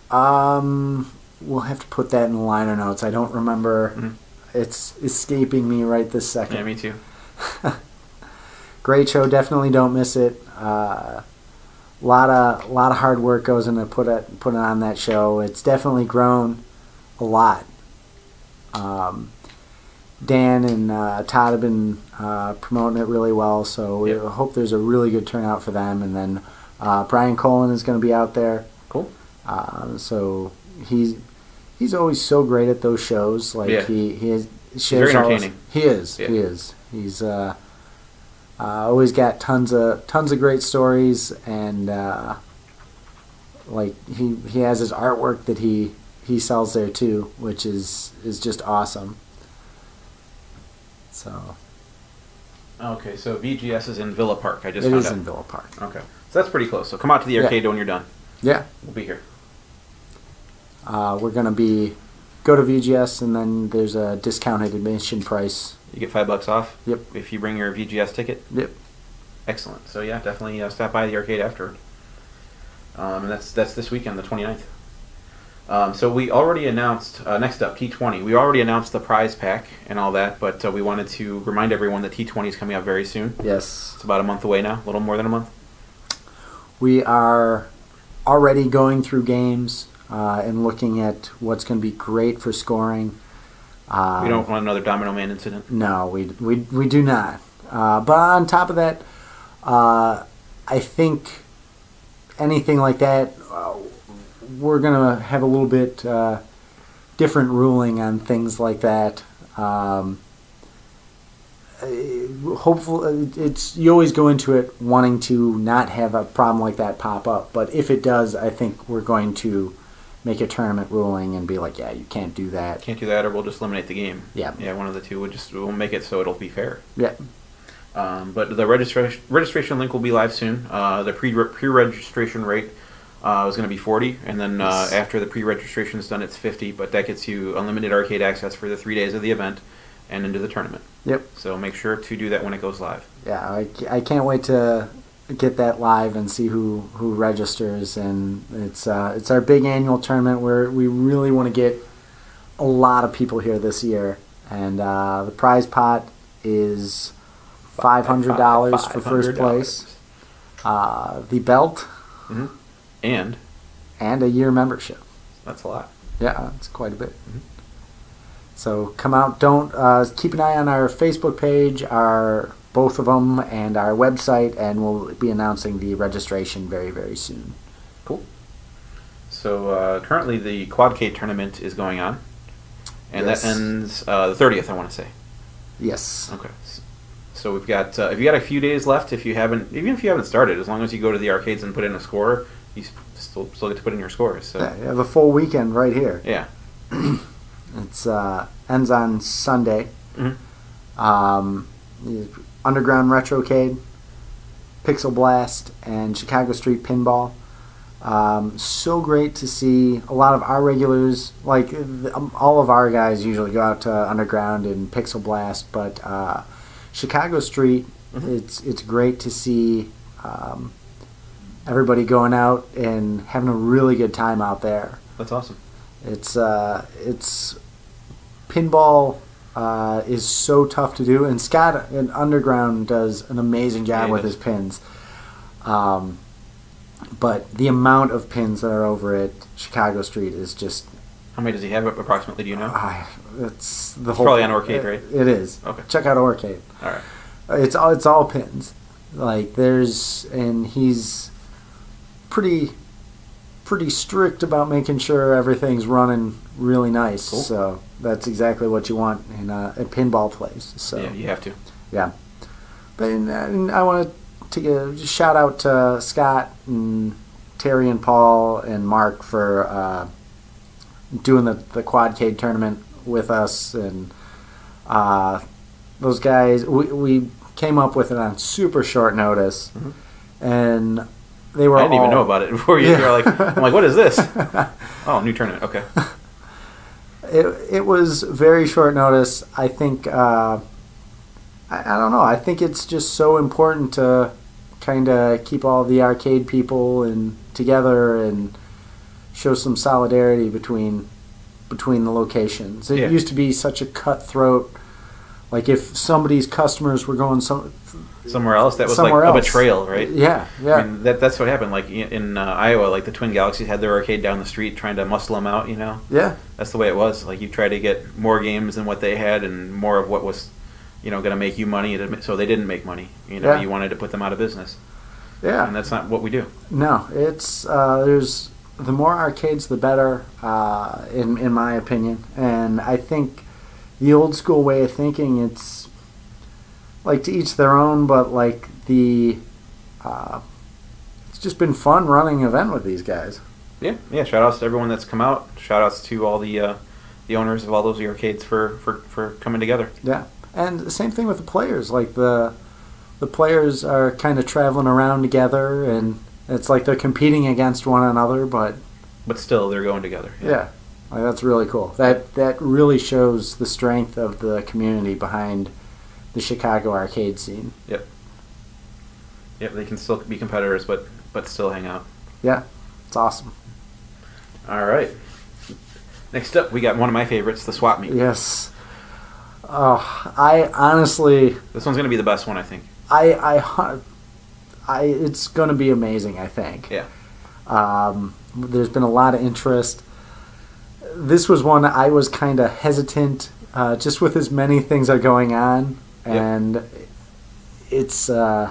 We'll have to put that in the liner notes. I don't remember. Mm-hmm. It's escaping me right this second. Yeah, me too. Great show. Definitely don't miss it. Lot of hard work goes into putting on that show. It's definitely grown a lot. Dan and Todd have been promoting it really well, so we hope there's a really good turnout for them. And then Brian Colin is going to be out there. Cool. So he's always so great at those shows. Like, he shares. He's very entertaining. He is. He's always got tons of great stories, and like he has his artwork that he sells there too, which is just awesome. So. Okay, so VGS is in Villa Park. I just found out. It is in Villa Park. Okay, so that's pretty close. So come out to the arcade when you're done. Yeah. We'll be here. We're gonna go to VGS, and then there's a discounted admission price. You get $5 off. Yep. If you bring your VGS ticket. Yep. Excellent. So yeah, definitely stop by the arcade afterward. And that's this weekend, the 29th. So we already announced, next up, T20. We already announced the prize pack and all that, but we wanted to remind everyone that T20 is coming up very soon. Yes. It's about a month away now, a little more than a month. We are already going through games and looking at what's going to be great for scoring. We don't want another Domino Man incident. No, we do not. But on top of that, I think anything like that, we're going to have a little bit different ruling on things like that. hopefully, it's you always go into it wanting to not have a problem like that pop up. But if it does, I think we're going to make a tournament ruling and be like, yeah, you can't do that. Can't do that, or we'll just eliminate the game. Yeah. Yeah, one of the two. We'll make it so it'll be fair. Yeah. But the registration link will be live soon. The pre-registration rate is going to be 40, and then after the pre-registration is done, it's 50. But that gets you unlimited arcade access for the 3 days of the event and into the tournament. Yep. So make sure to do that when it goes live. Yeah, I can't wait to get that live and see who registers. And it's our big annual tournament where we really want to get a lot of people here this year. And the prize pot is $500 for first place. The belt. Mm-hmm. And a year membership. That's a lot. Yeah, it's quite a bit. Mm-hmm. So come out. Don't keep an eye on our Facebook page, both of them, and our website, and we'll be announcing the registration very, very soon. Cool. So currently the Quadcade tournament is going on, and Yes. that ends the 30th. I want to say. Yes. Okay. So we've got if you got a few days left, even if you haven't started, as long as you go to the arcades and put in a score, you still get to put in your scores. So Yeah, you have a full weekend right here. yeah. It's ends on Sunday. Mm-hmm. Underground Retrocade, Pixel Blast, and Chicago Street Pinball. So great to see a lot of our regulars, like all of our guys usually go out to Underground and Pixel Blast, but Chicago Street, Mm-hmm. it's great to see everybody going out and having a really good time out there. That's awesome. It's pinball is so tough to do, and Scott in Underground does an amazing job with his pins. But the amount of pins that are over at Chicago Street is just. How many does he have approximately? Do you know? It's the It's whole. probably on Orcade, right? It is. Okay. Check out Orcade. All right. It's all pins. Like he's pretty strict about making sure everything's running really nice. Cool. So that's exactly what you want in a pinball place. So Yeah, you have to. yeah. But and I want to take a shout out to Scott and Terry and Paul and Mark for doing the Quadcade tournament with us, and those guys. We came up with it on super short notice, and they were. I didn't even know about it before you. Yeah. You're like, I'm like, what is this? Oh, new tournament. Okay. It was very short notice. I think I don't know. I think it's just so important to kind of keep all the arcade people and together and show some solidarity between the locations. It Yeah. used to be such a cutthroat. Like if somebody's customers were going Somewhere else, that was somewhere like else. a betrayal, right? Yeah. I mean, that's what happened. Like in Iowa, like the Twin Galaxies had their arcade down the street, trying to muscle them out. You know, Yeah. that's the way it was. Like you try to get more games than what they had, and more of what was, going to make you money. So they didn't make money. Yeah. You wanted to put them out of business, Yeah. and that's not what we do. No, it's there's the more arcades, the better, in my opinion. And I think the old school way of thinking, it's like to each their own, but like it's just been fun running an event with these guys. Yeah. Shout outs to everyone that's come out. Shout outs to all the owners of all those arcades for coming together. Yeah, and the same thing with the players. Like the players are kind of traveling around together, and it's like they're competing against one another, but still, they're going together. yeah, like that's really cool. That really shows the strength of the community behind the Chicago arcade scene. Yep, they can still be competitors, but still hang out. Yeah, it's awesome. All right. Next up, we got one of my favorites, the swap meet. Yes. I honestly, This one's going to be the best one, I think. it's going to be amazing, I think. Yeah. There's been a lot of interest. This was one I was kind of hesitant, just with as many things are going on, and it's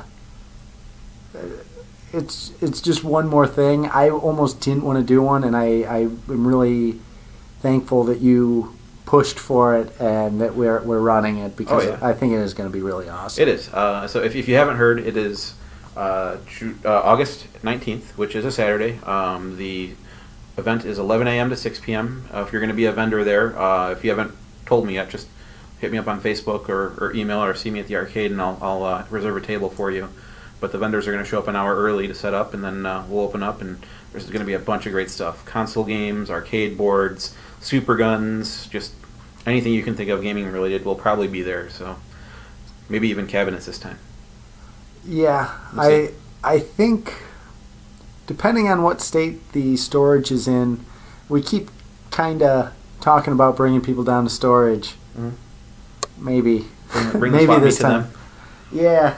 just one more thing. I almost didn't want to do one, and I am really thankful that you pushed for it and that we're running it because Oh, yeah. I think it is going to be really awesome. It is. So if you haven't heard, it is August 19th, which is a Saturday. The event is 11 a.m. to 6 p.m. If you're going to be a vendor there, if you haven't told me yet, just hit me up on Facebook or email or see me at the arcade, and I'll reserve a table for you. But the vendors are going to show up an hour early to set up, and then we'll open up, and there's going to be a bunch of great stuff. Console games, arcade boards, super guns, just anything you can think of gaming related will probably be there. So maybe even cabinets this time. Yeah, We'll see. I think depending on what state the storage is in, we keep kind of talking about bringing people down to storage. Mhm. Maybe Bring the maybe swap meet this to time. them. Yeah,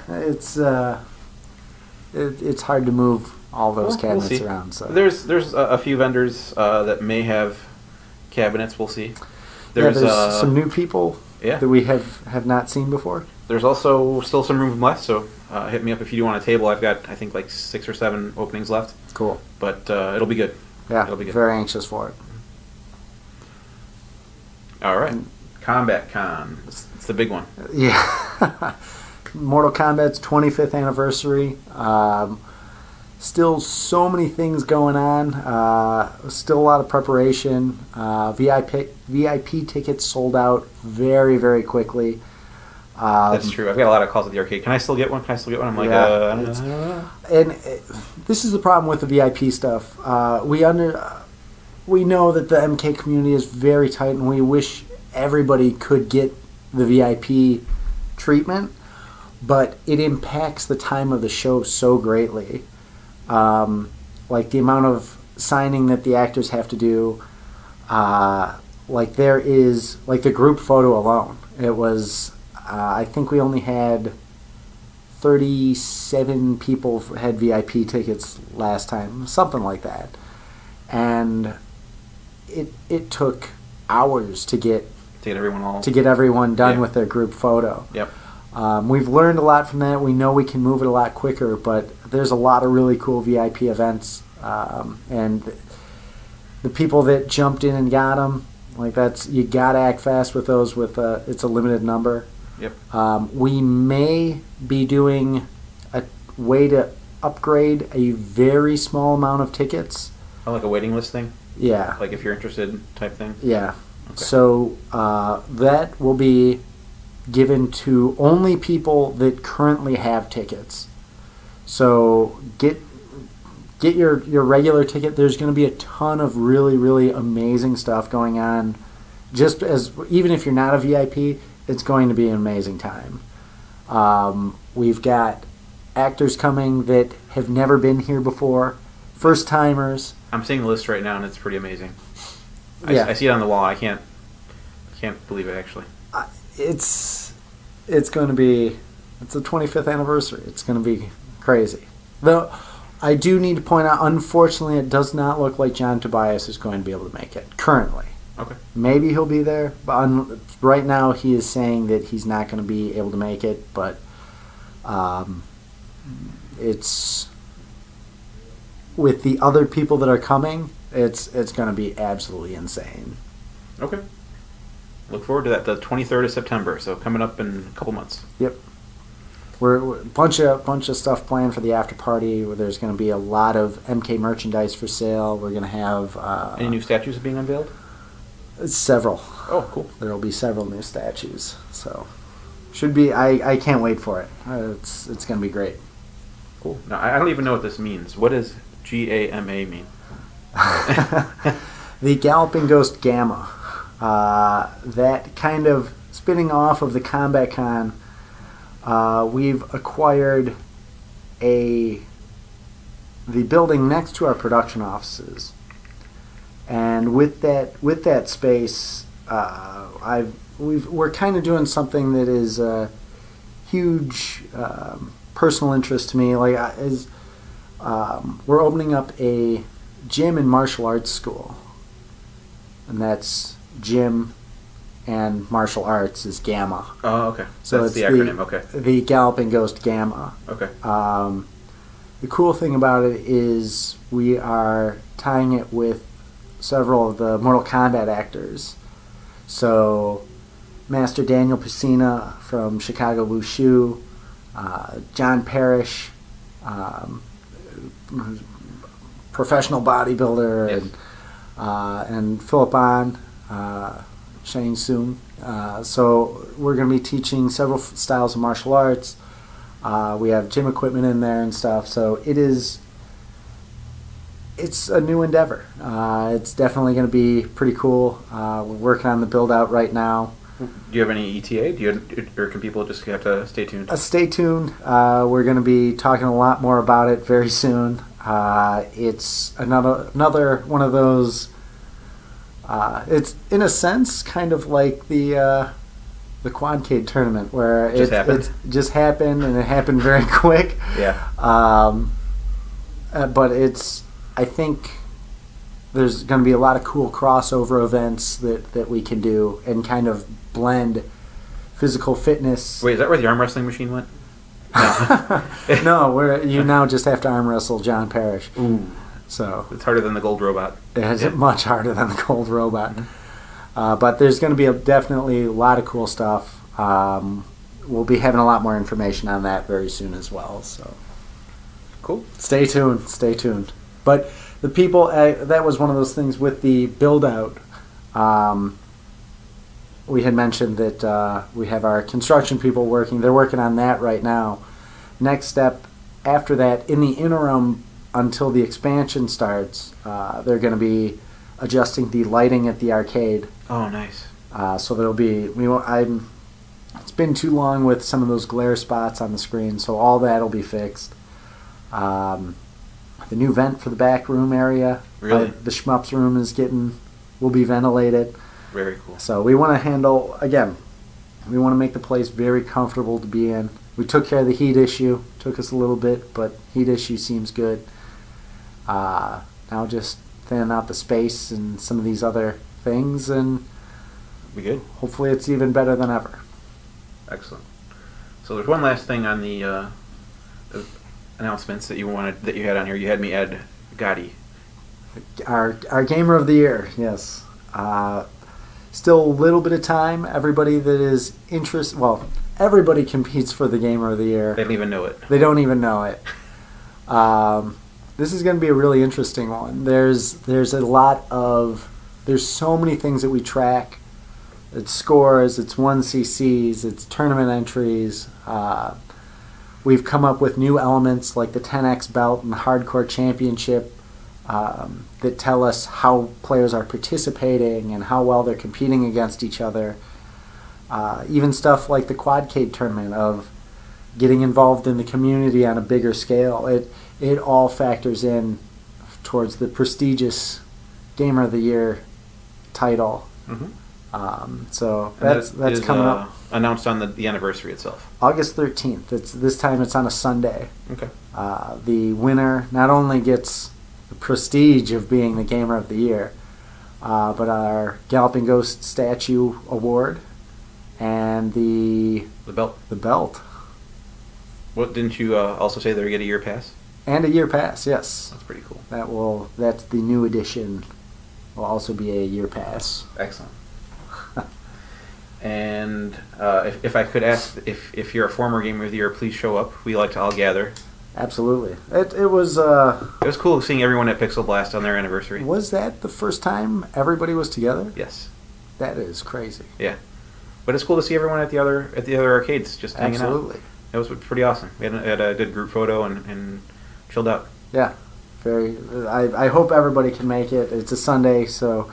it's hard to move all those We'll cabinets see. around. So There's a few vendors that may have cabinets. We'll see. there's There's some new people yeah. that we have not seen before. There's also still some room left, so hit me up if you do want a table. I've got I think like 6 or 7 openings left, Cool. but it'll be good. Yeah, It'll be good. very anxious for it. All right, Combat Con. It's the big one. Yeah. Mortal Kombat's 25th anniversary. Still so many things going on. Still a lot of preparation. VIP tickets sold out very, very quickly. That's true. I've got a lot of calls at the arcade. Can I still get one? Can I still get one? I'm like, Yeah, I don't know. And this is the problem with the VIP stuff. We know that the MK community is very tight, and we wish everybody could get the VIP treatment, but it impacts the time of the show so greatly. Like the amount of signing that the actors have to do. Like there is like the group photo alone. It was I think we only had 37 people had VIP tickets last time, something like that, and it took hours to get everyone done Yeah. with their group photo. Yep. We've learned a lot from that. We know we can move it a lot quicker, but there's a lot of really cool VIP events, and the people that jumped in and got them, like you gotta act fast with those. It's a limited number. Yep. We may be doing a way to upgrade a very small amount of tickets. Oh, like a waiting list thing? Yeah. Like if you're interested type thing? Yeah. Okay. So that will be given to only people that currently have tickets. So get your regular ticket. There's going to be a ton of really, really amazing stuff going on. Even if you're not a VIP, it's going to be an amazing time. We've got actors coming that have never been here before, first timers. I'm seeing the list right now, and it's pretty amazing. Yeah. I see it on the wall. I can't believe it, actually. It's going to be. It's the 25th anniversary. It's going to be crazy. Though I do need to point out, unfortunately, it does not look like John Tobias is going to be able to make it currently. Okay. Maybe he'll be there, but right now he is saying that he's not going to be able to make it. But it's with the other people that are coming, it's going to be absolutely insane. Okay. Look forward to that. The 23rd of September, so coming up in a couple months. Yep. We're bunch of stuff planned for the after party. Where there's going to be a lot of MK merchandise for sale. We're going to have Any new statues being unveiled? several. Oh, cool. There will be several new statues. So should be. I can't wait for it. It's going to be great. Cool. Now, I don't even know what this means. What does GAMA mean? The Galloping Ghost Gamma. That kind of spinning off of the Combat Con. We've acquired the building next to our production offices, and with that space, we're kind of doing something that is a huge personal interest to me. We're opening up a gym and martial arts school, and that's gym and martial arts is Gamma. Oh, okay. So That's it's the acronym. Okay. The Galloping Ghost Gamma. Okay. The cool thing about it is we are tying it with several of the Mortal Kombat actors. So Master Daniel Pesina from Chicago Wushu, John Parrish, um, professional bodybuilder, Yes. and Philip Ahn, Shane Soon. So we're going to be teaching several styles of martial arts. We have gym equipment in there and stuff. So it's a new endeavor. It's definitely going to be pretty cool. We're working on the build out right now. Do you have any ETA? Or can people just have to stay tuned? Stay tuned. We're going to be talking a lot more about it very soon. It's another one of those. It's in a sense kind of like the Quadcade tournament where Just happened. it just happened and it happened very quick. Yeah. But I think there's going to be a lot of cool crossover events that we can do and kind of blend physical fitness. Wait, is that where the arm wrestling machine went? No, you now just have to arm wrestle John Parrish. Ooh. So It's harder than the gold robot. it's much harder than the cold robot. But there's going to be definitely a lot of cool stuff. We'll be having a lot more information on that very soon as well. So Cool. stay tuned. But the people, that was one of those things with the build out. We had mentioned that we have our construction people working. They're working on that right now. Next step after that, in the interim until the expansion starts, they're going to be adjusting the lighting at the arcade. Oh, nice. So there'll be. It's been too long with some of those glare spots on the screen, so all that'll be fixed. The new vent for the back room area. Really? The Shmups room will be ventilated. Very cool. So we want to handle, again, we want to make the place very comfortable to be in. We took care of the heat issue. Took us a little bit, but heat issue seems good. Now just thinning out the space and some of these other things, and We good? hopefully it's even better than ever. Excellent. So there's one last thing on the announcements that you had on here. You had me add Gotti. Our Gamer of the Year, yes. Still a little bit of time. Everybody that is interested, well, everybody competes for the Gamer of the Year. They don't even know it. They don't even know it. This is going to be a really interesting one. There's so many things that we track. It's scores, it's 1cc's, it's tournament entries. We've come up with new elements like the 10x belt and the hardcore championship that tell us how players are participating and how well they're competing against each other. Even stuff like the Quadcade tournament of getting involved in the community on a bigger scale. It all factors in towards the prestigious Gamer of the Year title. Mm-hmm. So And that's that is, coming up announced on the anniversary itself. August 13th. This time it's on a Sunday. Okay. The winner not only gets the prestige of being the Gamer of the Year, but our Galloping Ghost statue award and the The belt. belt What didn't you also say they get a year pass? and a year pass. Yes, That's pretty cool. that's the new edition. Will also be a year pass. Excellent. And if I could ask, if you're a former Gamer of the Year, please show up. We like to all gather. Absolutely. It was. It was cool seeing everyone at Pixel Blast on their anniversary. Was that the first time everybody was together? Yes. That is crazy. Yeah. But it's cool to see everyone at the other arcades just hanging Absolutely. out. It was pretty awesome. We had a good group photo and chilled out. Yeah. Very. I hope everybody can make it. It's a Sunday, so.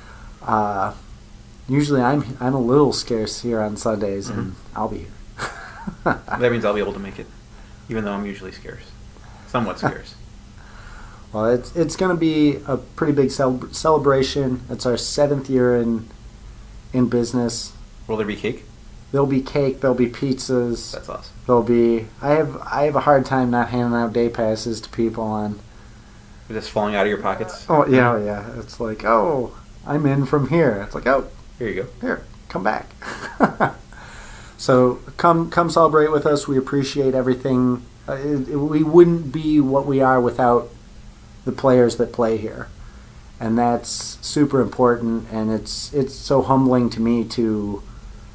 Usually I'm a little scarce here on Sundays, and I'll be here. That means I'll be able to make it, even though I'm usually scarce, somewhat scarce. Well, it's going to be a pretty big celebration. It's our 7th year in business. Will there be cake? There'll be cake. There'll be pizzas. That's awesome. There'll be. I have a hard time not handing out day passes to people on. Just falling out of your pockets. Oh yeah. It's like, oh, I'm in from here. It's like, oh, Here you go. here, come back. So come celebrate with us. We appreciate everything. We wouldn't be what we are without the players that play here. and that's super important. And it's so humbling to me to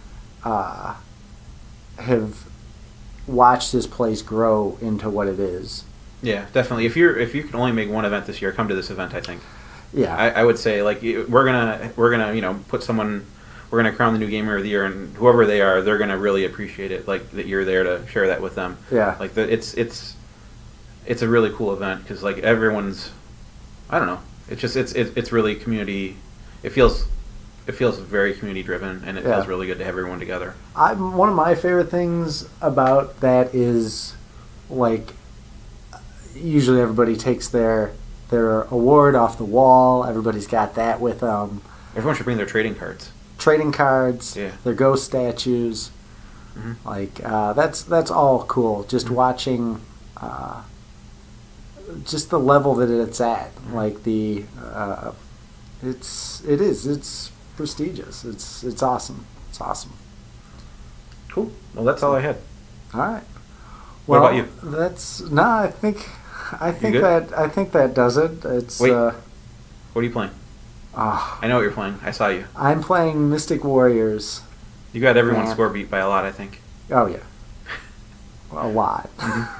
have watched this place grow into what it is. Yeah, definitely. If you can only make one event this year, come to this event. I think. Yeah, I would say like we're gonna put someone. We're gonna crown the new gamer of the year, and whoever they are, they're gonna really appreciate it. Like that you're there to share that with them. Yeah. Like it's a really cool event because like everyone's, I don't know. It's really community. It feels very community driven, and it feels really good to have everyone together. One of my favorite things about that is like usually everybody takes their award off the wall. Everybody's got that with them. Everyone should bring their trading cards. Trading cards, Yeah. their ghost statues, like that's all cool. Just watching, just the level that it's at, like it's prestigious. It's awesome. It's awesome. Cool. Well, that's all I had. All right. What Well, about you? I think that does it. It's Wait. What are you playing? ah, I know what you're playing. I saw you. I'm playing Mystic Warriors. You got everyone's Man. score beat by a lot, I think. Oh yeah, a lot.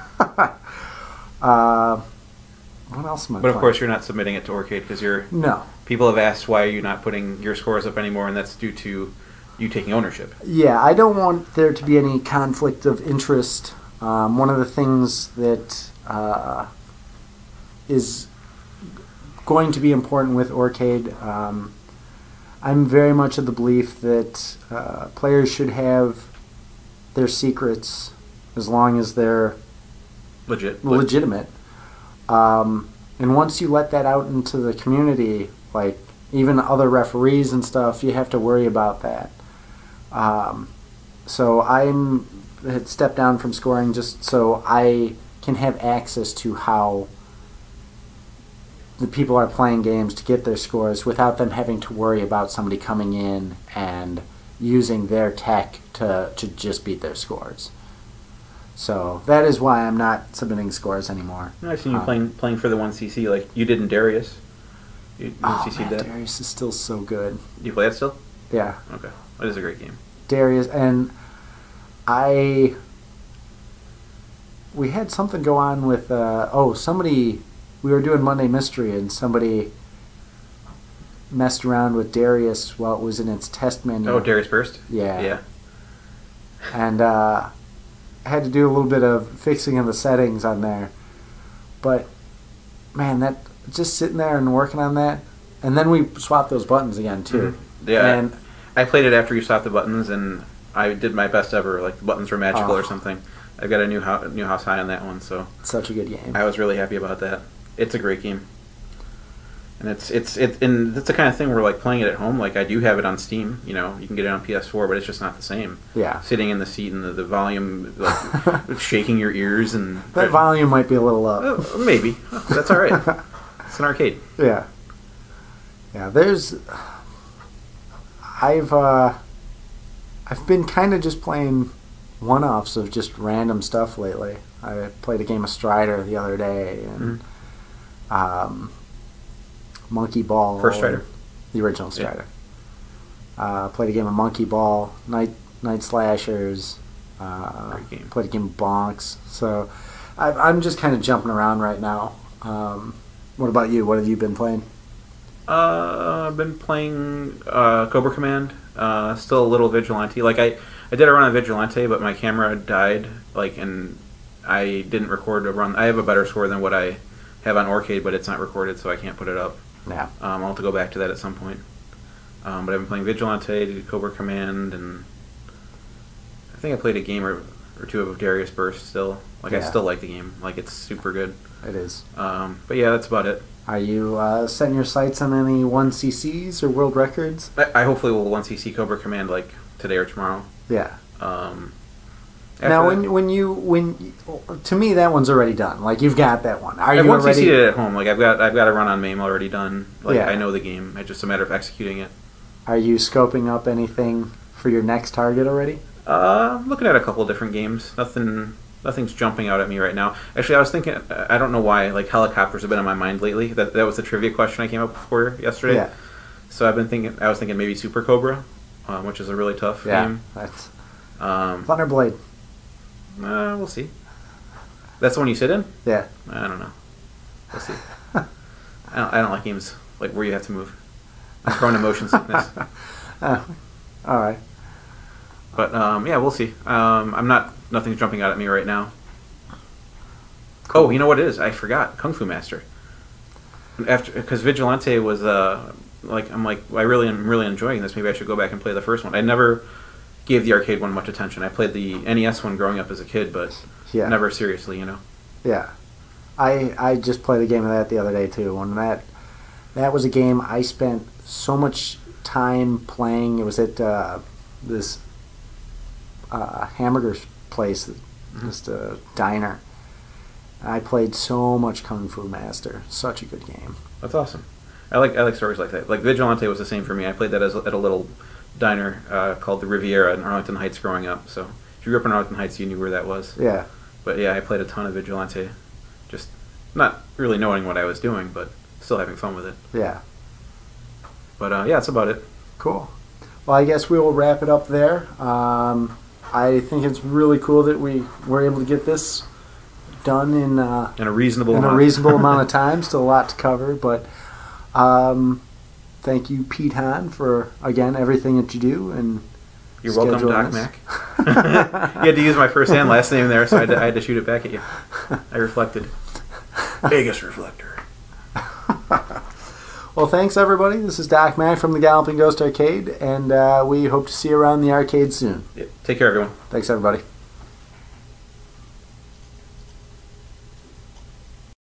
What else am I But of playing? course, you're not submitting it to Orcade because No. people have asked why you're not putting your scores up anymore, and that's due to you taking ownership. Yeah, I don't want there to be any conflict of interest. One of the things that is going to be important with Orcade, I'm very much of the belief that players should have their secrets as long as they're legitimate. And once you let that out into the community, like even other referees and stuff, you have to worry about that. So I'm had stepped down from scoring just so I can have access to how the people are playing games to get their scores without them having to worry about somebody coming in and using their tech to just beat their scores. So that is why I'm not submitting scores anymore. I've seen you playing for the 1cc like you did in Darius. You CC'd man, that? Darius is still so good. Do you play that still? Yeah, Okay. That is a great game. Darius, and we had something go on with somebody. We were doing Monday Mystery, and somebody messed around with Darius while it was in its test menu. Oh, Darius Burst? Yeah. Yeah. And I had to do a little bit of fixing of the settings on there. But, man, that just sitting there and working on that. And then we swapped those buttons again, too. Mm-hmm. Yeah. And I played it after you swapped the buttons, and I did my best ever. Like, the buttons were magical or something. I've got a new house high on that one, so it's such a good game. I was really happy about that. It's a great game. And it's the kind of thing where like playing it at home, like I do have it on Steam, you can get it on PS4, but it's just not the same. Yeah. Sitting in the seat and the volume like shaking your ears and that volume might be a little up. Maybe. That's all right. It's an arcade. Yeah. Yeah, I've been kind of just playing one-offs of just random stuff lately. I played a game of Strider the other day, and Monkey Ball. First Strider? The original Strider. Played a game of Monkey Ball, Night Slashers. Great game. Played a game of Bonks. So I'm just kind of jumping around right now. What about you? What have you been playing? I've been playing Cobra Command. Still a little Vigilante. Like I did a run of Vigilante, but my camera died. And I didn't record a run. I have a better score than what I have on Orcade, but it's not recorded, so I can't put it up. Yeah. I'll have to go back to that at some point. But I've been playing Vigilante, Cobra Command, and I think I played a game or two of Darius Burst still. Like I still like the game. Like it's super good. It is. But yeah, that's about it. Are you setting your sights on any 1cc's or world records? I hopefully will 1cc Cobra Command like today or tomorrow. Yeah. Now, to me, that one's already done. Like you've got that one. Are I've you 1cc'd already? it at home. Like I've got a run on MAME already done. Like Yeah. I know the game. It's just a matter of executing it. Are you scoping up anything for your next target already? I'm looking at a couple of different games. Nothing Nothing's jumping out at me right now. Actually, I was thinking. I don't know why. Like helicopters have been on my mind lately. That was the trivia question I came up for yesterday. Yeah. So I've been thinking. I was thinking maybe Super Cobra, which is a really tough game. That's Thunderblade. We'll see. That's the one you sit in. Yeah. I don't know. We'll see. I don't like games like where you have to move. I'm prone to motion sickness. All right. But yeah, we'll see. Nothing's jumping out at me right now. Cool. Oh, you know what it is? I forgot. Kung Fu Master. Because Vigilante was I'm really enjoying this. Maybe I should go back and play the first one. I never gave the arcade one much attention. I played the NES one growing up as a kid, but never seriously, Yeah. I just played a game of that the other day too. When that was a game I spent so much time playing. It was at this hamburger place, just a diner. I played so much Kung Fu Master. Such a good game. That's awesome. I like stories like that. Like Vigilante was the same for me. I played that at a little diner called the Riviera in Arlington Heights growing up. So if you grew up in Arlington Heights, you knew where that was. Yeah. But yeah, I played a ton of Vigilante. Just not really knowing what I was doing, but still having fun with it. Yeah. But yeah, that's about it. Cool. Well, I guess we will wrap it up there. I think it's really cool that we were able to get this done in a reasonable amount of time. Still a lot to cover, but thank you, Pete Hahn, for again everything that you do. And you're welcome, Doc Mac. You had to use my first and last name there, so I had to shoot it back at you. I reflected. Vegas Reflector. Well, thanks everybody. This is Doc Mac from the Galloping Ghost Arcade, and we hope to see you around the arcade soon. Yeah. Take care, everyone. Thanks, everybody.